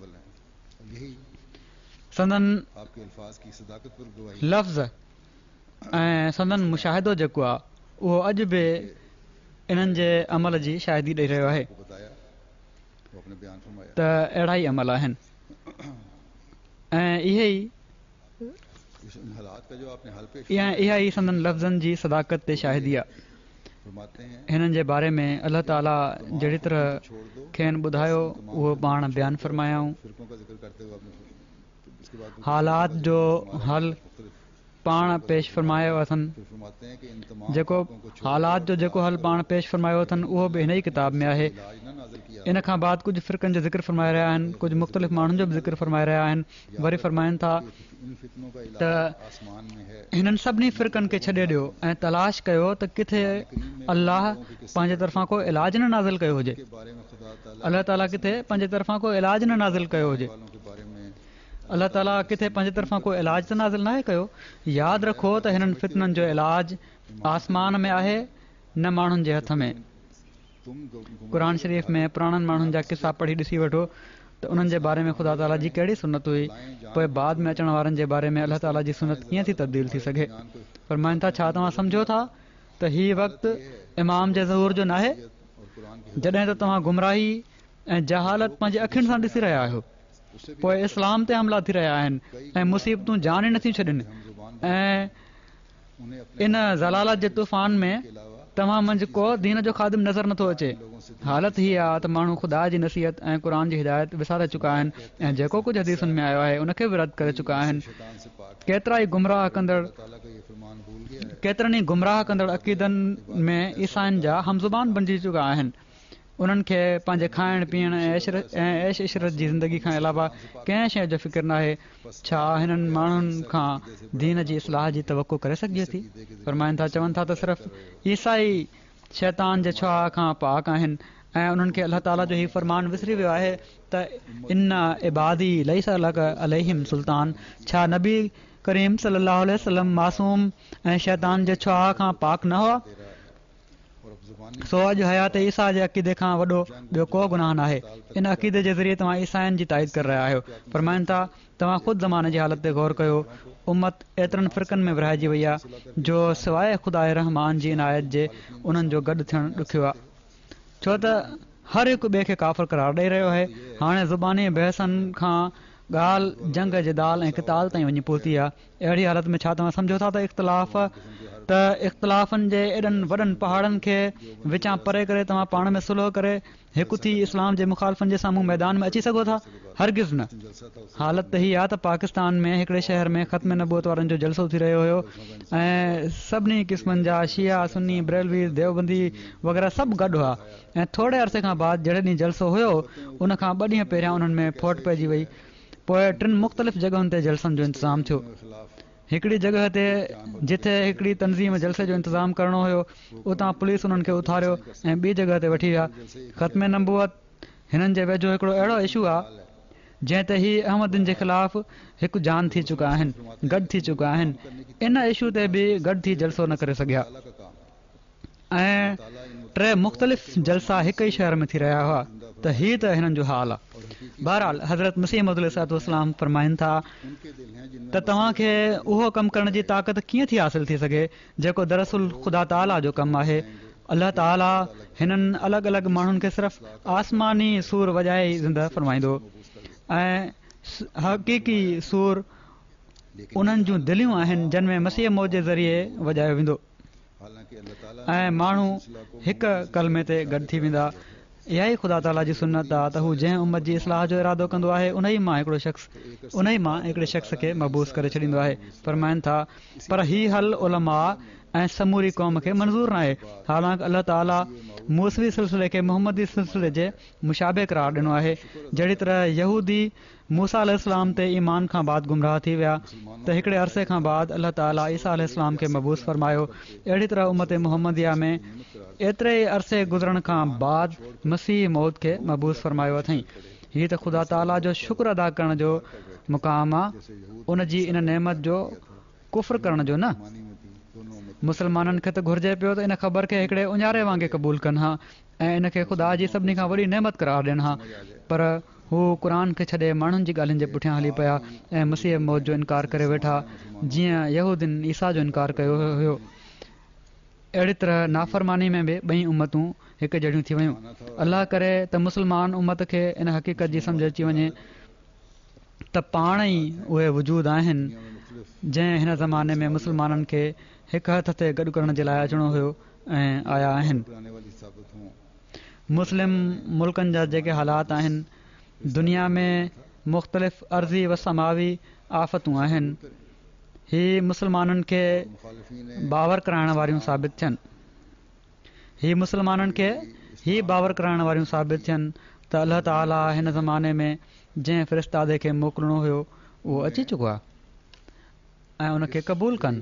संदन लफ़्ज़ ऐं संदन मुशाहिदो जेको आहे उहो अॼु बि इन्हनि जे अमल जी शाहिदी ॾेई रहियो आहे त अहिड़ा ई अमल आहिनि ऐं इहे ई इहा ई संदन लफ़्ज़नि जी सदाकत ते शाहिदी आहे। हिननि जे बारे में अलाह ताला जहिड़ी तरह खेनि ॿुधायो उहो पाण बयानु फरमायाऊं। हालात जो हल पाण पेश फरमायो अथनि जेको हालात जो जेको हल पाण पेश फरमायो अथनि उहो बि हिन ई किताब में आहे। इन खां बाद कुझु फ़िरक़नि जो ज़िक्र फरमाए रहिया आहिनि, कुझु मुख़्तलिफ़ माण्हुनि जो बि ज़िक्र फरमाए रहिया आहिनि। वरी फरमाइनि था त हिननि सभिनी फ़िरक़नि खे छॾे ॾियो ऐं तलाश कयो त किथे अलाह पंहिंजे तरफ़ां को इलाज न नाज़िल कयो हुजे। अलाह ताला किथे पंहिंजे तरफ़ां को इलाज न नाज़िल कयो हुजे। अलाह ताला किथे पंहिंजे तरफ़ां को इलाज त नाज़िल नाहे कयो। यादि रखो त हिननि फितननि जो इलाज आसमान में आहे न माण्हुनि जे हथ में। क़ुर शरीफ़ में पुराणनि माण्हुनि जा किसा पढ़ी ॾिसी वठो त उन्हनि जे बारे में ख़ुदा ताला जी कहिड़ी सुनत हुई। पोइ बाद में अचण वारनि जे बारे में अलाह ताला जी सुनत कीअं थी तब्दील थी सघे। फरमाइनि था छा तव्हां सम्झो था त हीउ वक़्तु इमाम जे ज़हूर जो नाहे जॾहिं त तव्हां गुमराही ऐं जहालत पंहिंजे अखियुनि सां ॾिसी रहिया आहियो। पोइ इस्लाम ते हमला थी रहिया आहिनि ऐं मुसीबतूं जान ई नथियूं छॾनि ऐं इन ज़लालत जे तूफ़ान में तव्हां मंझि को दीन जो ख़ादिम नज़र नथो अचे। हालत हीअ आहे त माण्हू ख़ुदा जी नसीहत ऐं क़ुर जी हिदायत विसारे चुका आहिनि ऐं जेको कुझु हदीसुनि में आयो आहे उनखे बि रद्द करे चुका आहिनि। केतिरा ई गुमराह कंदड़ केतिरनि ई गुमराह कंदड़ अक़ीदनि में ईसाइनि जा हमज़ुबान बणिजी चुका आहिनि। उन्हनि खे पंहिंजे खाइण पीअण ऐं ऐश इशरत जी ज़िंदगी खां अलावा कंहिं शइ जो फ़िक्र नाहे। छा हिननि माण्हुनि खां दीन जी इस्लाह जी तवक़ो करे सघिजे थी? फरमाइनि था चवनि था त सिर्फ़ु ईसाई शैतान जे छुआ खां पाक आहिनि ऐं उन्हनि खे अलाह ताला जो ही फ़रमान विसरी वियो आहे त इन इबादी लैसा लका अलैहिम सुल्तान। छा नबी करीम सल्लल्लाहु अलैहि वसल्लम मासूम ऐं शैतान जे छुआ खां पाक न हुआ? सो अॼु हयात ईसा जे अक़ीदे खां वॾो ॿियो को गुनाह नाहे। इन अक़ीदे जे ज़रिए तव्हां ईसाइनि जी ताईद करे रहिया आहियो। फरमाइनि था तव्हां ख़ुदि ज़माने जी हालत ते गौर कयो। उमत एतिरनि फ़िरक़नि में विरहाइजी वई आहे जो सवाइ ख़ुदा रहमान जी इनायत जे उन्हनि जो गॾु थियणु ॾुखियो आहे। छो त हर हिकु ॿिए खे काफ़िर करार ॾेई रहियो आहे। हाणे ज़ुबानी बहसनि खां ॻाल्हि जंग जदाल ऐं किताल ताईं वञी पहुती आहे। अहिड़ी हालत में छा तव्हां सम्झो था त इख़्तिलाफ़ त इख़्तिलाफ़नि जे एॾनि वॾनि पहाड़नि खे विचां परे करे तव्हां पाण में सुलह करे हिकु थी इस्लाम जे मुखालफ़नि जे साम्हूं मैदान में अची सघो था? हरगिज़ न। हालत त हीअ आहे त पाकिस्तान में हिकिड़े शहर में ख़त्म नबूअत वारनि जो जलसो थी रहियो हुयो ऐं सभिनी क़िस्मनि जा शिया सुन्नी बरेलवी देवबंदी वग़ैरह सभु गॾु हुआ ऐं थोरे अरसे खां बाद जहिड़े ॾींहुं जलसो हुयो उन खां ॿ ॾींहं पहिरियां उन्हनि में फोट पइजी वई। पोइ टिनि मुख़्तलिफ़ जॻहियुनि ते जलसनि जो इंतज़ाम थियो। हिकिड़ी जॻह ते जिथे हिकिड़ी तनज़ीम जलसे जो इंतज़ाम करणो हुयो उतां पुलिस उन्हनि खे उथारियो ऐं ॿी जॻह ते वठी विया। ख़त्म नबूअत हिननि जे वेझो हिकिड़ो अहिड़ो इशू आहे जंहिं ते ही अहमदनि जे ख़िलाफ़ हिकु जान थी चुका आहिनि, गॾु थी चुका आहिनि। इन इशू ते बि गॾु थी जलसो न करे सघिया ऐं टे मुख़्तलिफ़ जलसा हिकु ई शहर में थी रहिया हुआ त हीअ त हिननि जो हाल आहे। बहरहाल हज़रत मसीह मौद अलैहिस्सलाम फरमाइनि था त तव्हांखे उहो कमु करण जी ताक़त कीअं थी हासिल थी सघे जेको दरअसल ख़ुदा ताला जो कमु आहे। अलाह ताला हिननि अलॻि अलॻि माण्हुनि खे सिर्फ़ु आसमानी सूर वॼाए ई ज़िंदा फरमाईंदो ऐं हक़ीक़ी सूर उन्हनि जूं दिलियूं आहिनि जिन में मसीह मौद जे ज़रिए वॼायो वेंदो ऐं माण्हू हिकु कलमे ते गॾु थी वेंदा। इहा ई ख़ुदा ताला जी सुन्नत आहे त हू जंहिं उम्मत जी इस्लाह जो इरादो कंदो आहे उन ई मां हिकिड़ो शख़्स उन ई मां हिकिड़े शख़्स खे मबूस करे छॾींदो आहे। फरमाइनि था पर ही हल उलमा ऐं समूरी क़ौम खे मंज़ूर न आहे। हालांकि अलाह ताला मूसवी सिलसिले खे मुहम्मदी सिलसिले जे मुशाबे करार ॾिनो आहे। जहिड़ी तरह यहूदी मूसा अलैहिस्सलाम ते ईमान खां बाद गुमराह थी विया त हिकिड़े अरसे खां बाद अलाह ताला ईसा अलैहिस्सलाम खे मबूस फरमायो। अहिड़ी तरह उम्मत मुहम्मदिया में एतिरे ई अरसे गुज़रण खां बाद मसीह मौद खे मबूस फरमायो अथई। हीअ त ख़ुदा ताला जो शुक्र अदा करण जो मुक़ाम आहे, उन जी इन नेमत जो कुफ़र करण जो न। मुस्लमाननि खे त घुर्जे पियो त इन ख़बर खे हिकिड़े उञारे वांगुरु क़बूल कनि हा ऐं इन खे ख़ुदा जी सभिनी खां वॾी नेमत करार ॾियनि हा, पर हू क़ुर खे छॾे माण्हुनि जी ॻाल्हियुनि जे पुठियां हली पिया ऐं मसीह मौत जो इनकार करे वेठा, जीअं यहूदीन ईसा जो इनकार कयो हुयो। अहिड़ी तरह नाफ़रमानी में बि ॿई उम्मतूं हिकु जहिड़ियूं थी वियूं। अलाह करे त मुस्लमान उम्मत खे इन हक़ीक़त जी सम्झ अची वञे त पाण ई उहे वजूद आहिनि जंहिं हिन ज़माने में मुस्लमाननि खे हिकु हथ ते गॾु करण जे लाइ अचिणो हुयो ऐं आया आहिनि। मुस्लिम मुल्कनि जा जेके हालात आहिनि, दुनिया में मुख़्तलिफ़ अर्ज़ी व समावी आफ़तूं आहिनि, ही मुस्लमाननि खे बावर कराइण वारियूं साबित थियनि ही मुस्लमाननि खे ही बावर कराइण वारियूं साबित थियनि त अलाह ताला हिन ज़माने में जंहिं फ़रिश्तादे खे मोकिलिणो हुयो उहो अची चुको आहे ऐं उनखे क़बूल कनि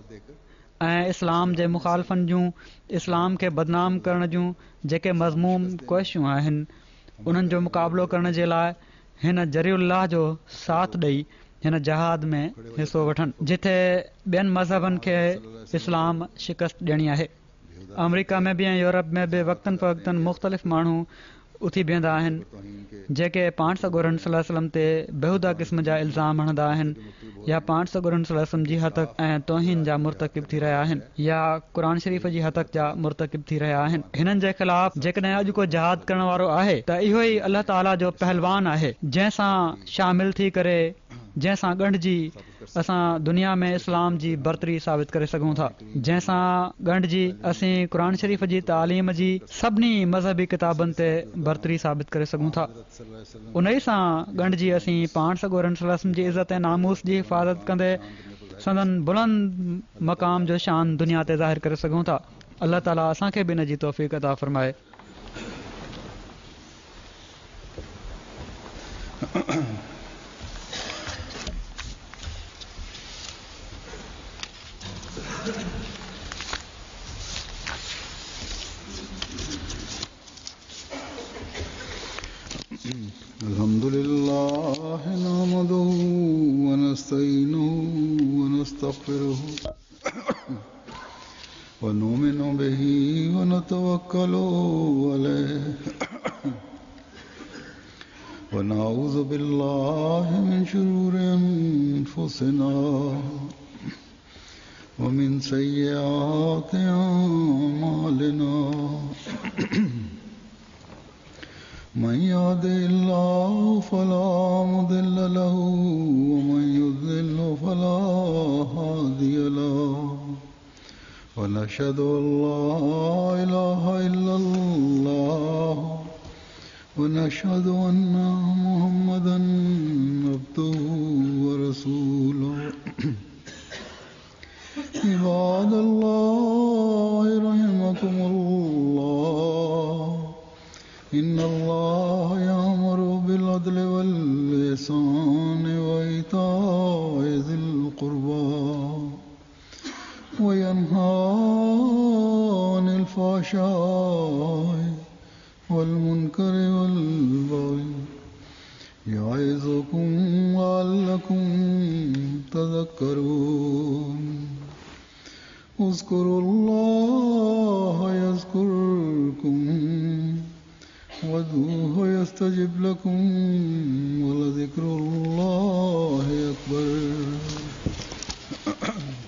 ऐं इस्लाम जे मुख़ालफ़नि जूं इस्लाम खे बदनाम करण जूं जेके मज़मूम कोशिशूं आहिनि, उन्हनि जो मुक़ाबिलो करण जे लाइ हिन जरीउल्लाह जो साथ ॾेई हिन जहाद में हिसो वठनि जिथे ॿियनि मज़हबनि खे इस्लाम शिकस्त ॾियणी आहे। अमरीका में बि ऐं यूरोप में बि वक़्तनि फ़वक़्तनि मुख़्तलिफ़ माण्हू उथी बीहंदा आहिनि जेके पाण सॻोरनि सल्लल्लाहु अलैहि वसल्लम ते बेहुदा क़िस्म जा इल्ज़ाम हणंदा आहिनि या पाण सॻोरनि सल्लल्लाहु अलैहि वसल्लम जी हतक ऐं तौहीन जा मुर्तकिब थी रहिया आहिनि या क़ुर शरीफ़ जी हतक जा मुर्तकिब थी रहिया आहिनि। हिननि जे ख़िलाफ़ जेकॾहिं अॼु को जहाद करण वारो आहे त इहो ई अलाह ताला जो पहलवान आहे, जंहिंसां शामिल थी करे जंहिंसां ॻंढिजी असां दुनिया में इस्लाम जी बरतरी साबित करे सघूं था, जंहिंसां ॻंढिजी असीं क़ुर शरीफ़ जी तालीम जी सभिनी मज़हबी किताबनि ते बरतरी साबित करे सघूं था। उन ई सां ॻंढिजी असीं पाण सॻोरनि सल्लल्लाहु अलैहि वसल्लम जी इज़त ऐं नामूस जी हिफ़ाज़त कंदे संदन बुलंद मक़ाम जो शान दुनिया ते ज़ाहिर करे सघूं था। अलाह ताला असांखे बि इन जी तौफ़ीक़ अता फ़रमाए। अल्हम्दुलिल्लाह नहमदुहु व नस्तईनुहु व नस्तग़फिरुहु व नुमिनु बिही व नतवक्कलु अलैहि व नऊज़ु बिल्लाहि मिन शुरूरि अनफुसिना व मिन सय्यिआति अअमालिना मन यहदिहिल्लाहु फला मुदिल्ल लहु व मन युद्लिल्हु फला हादिय लहु व नशहदु अल्ला इलाहा इल्लल्लाह व नशहदु अन्ना मुहम्मदन अब्दुहु व रसूलुहु। इबादल्लाहि रहिमकुमुल्लाह इन्नल्लाह यअमुरु बिल अदलि वल इहसानि व ईताइ ज़िल क़ुर्बा व यन्हा अनिल फ़हशाइ वल मुनकरि वल बग़ि यइज़ुकुम लअल्लकुम तज़क्करून। उज़्कुरुल्लाह यज़्कुरुकुम वदूहु यस्तजिब लकुम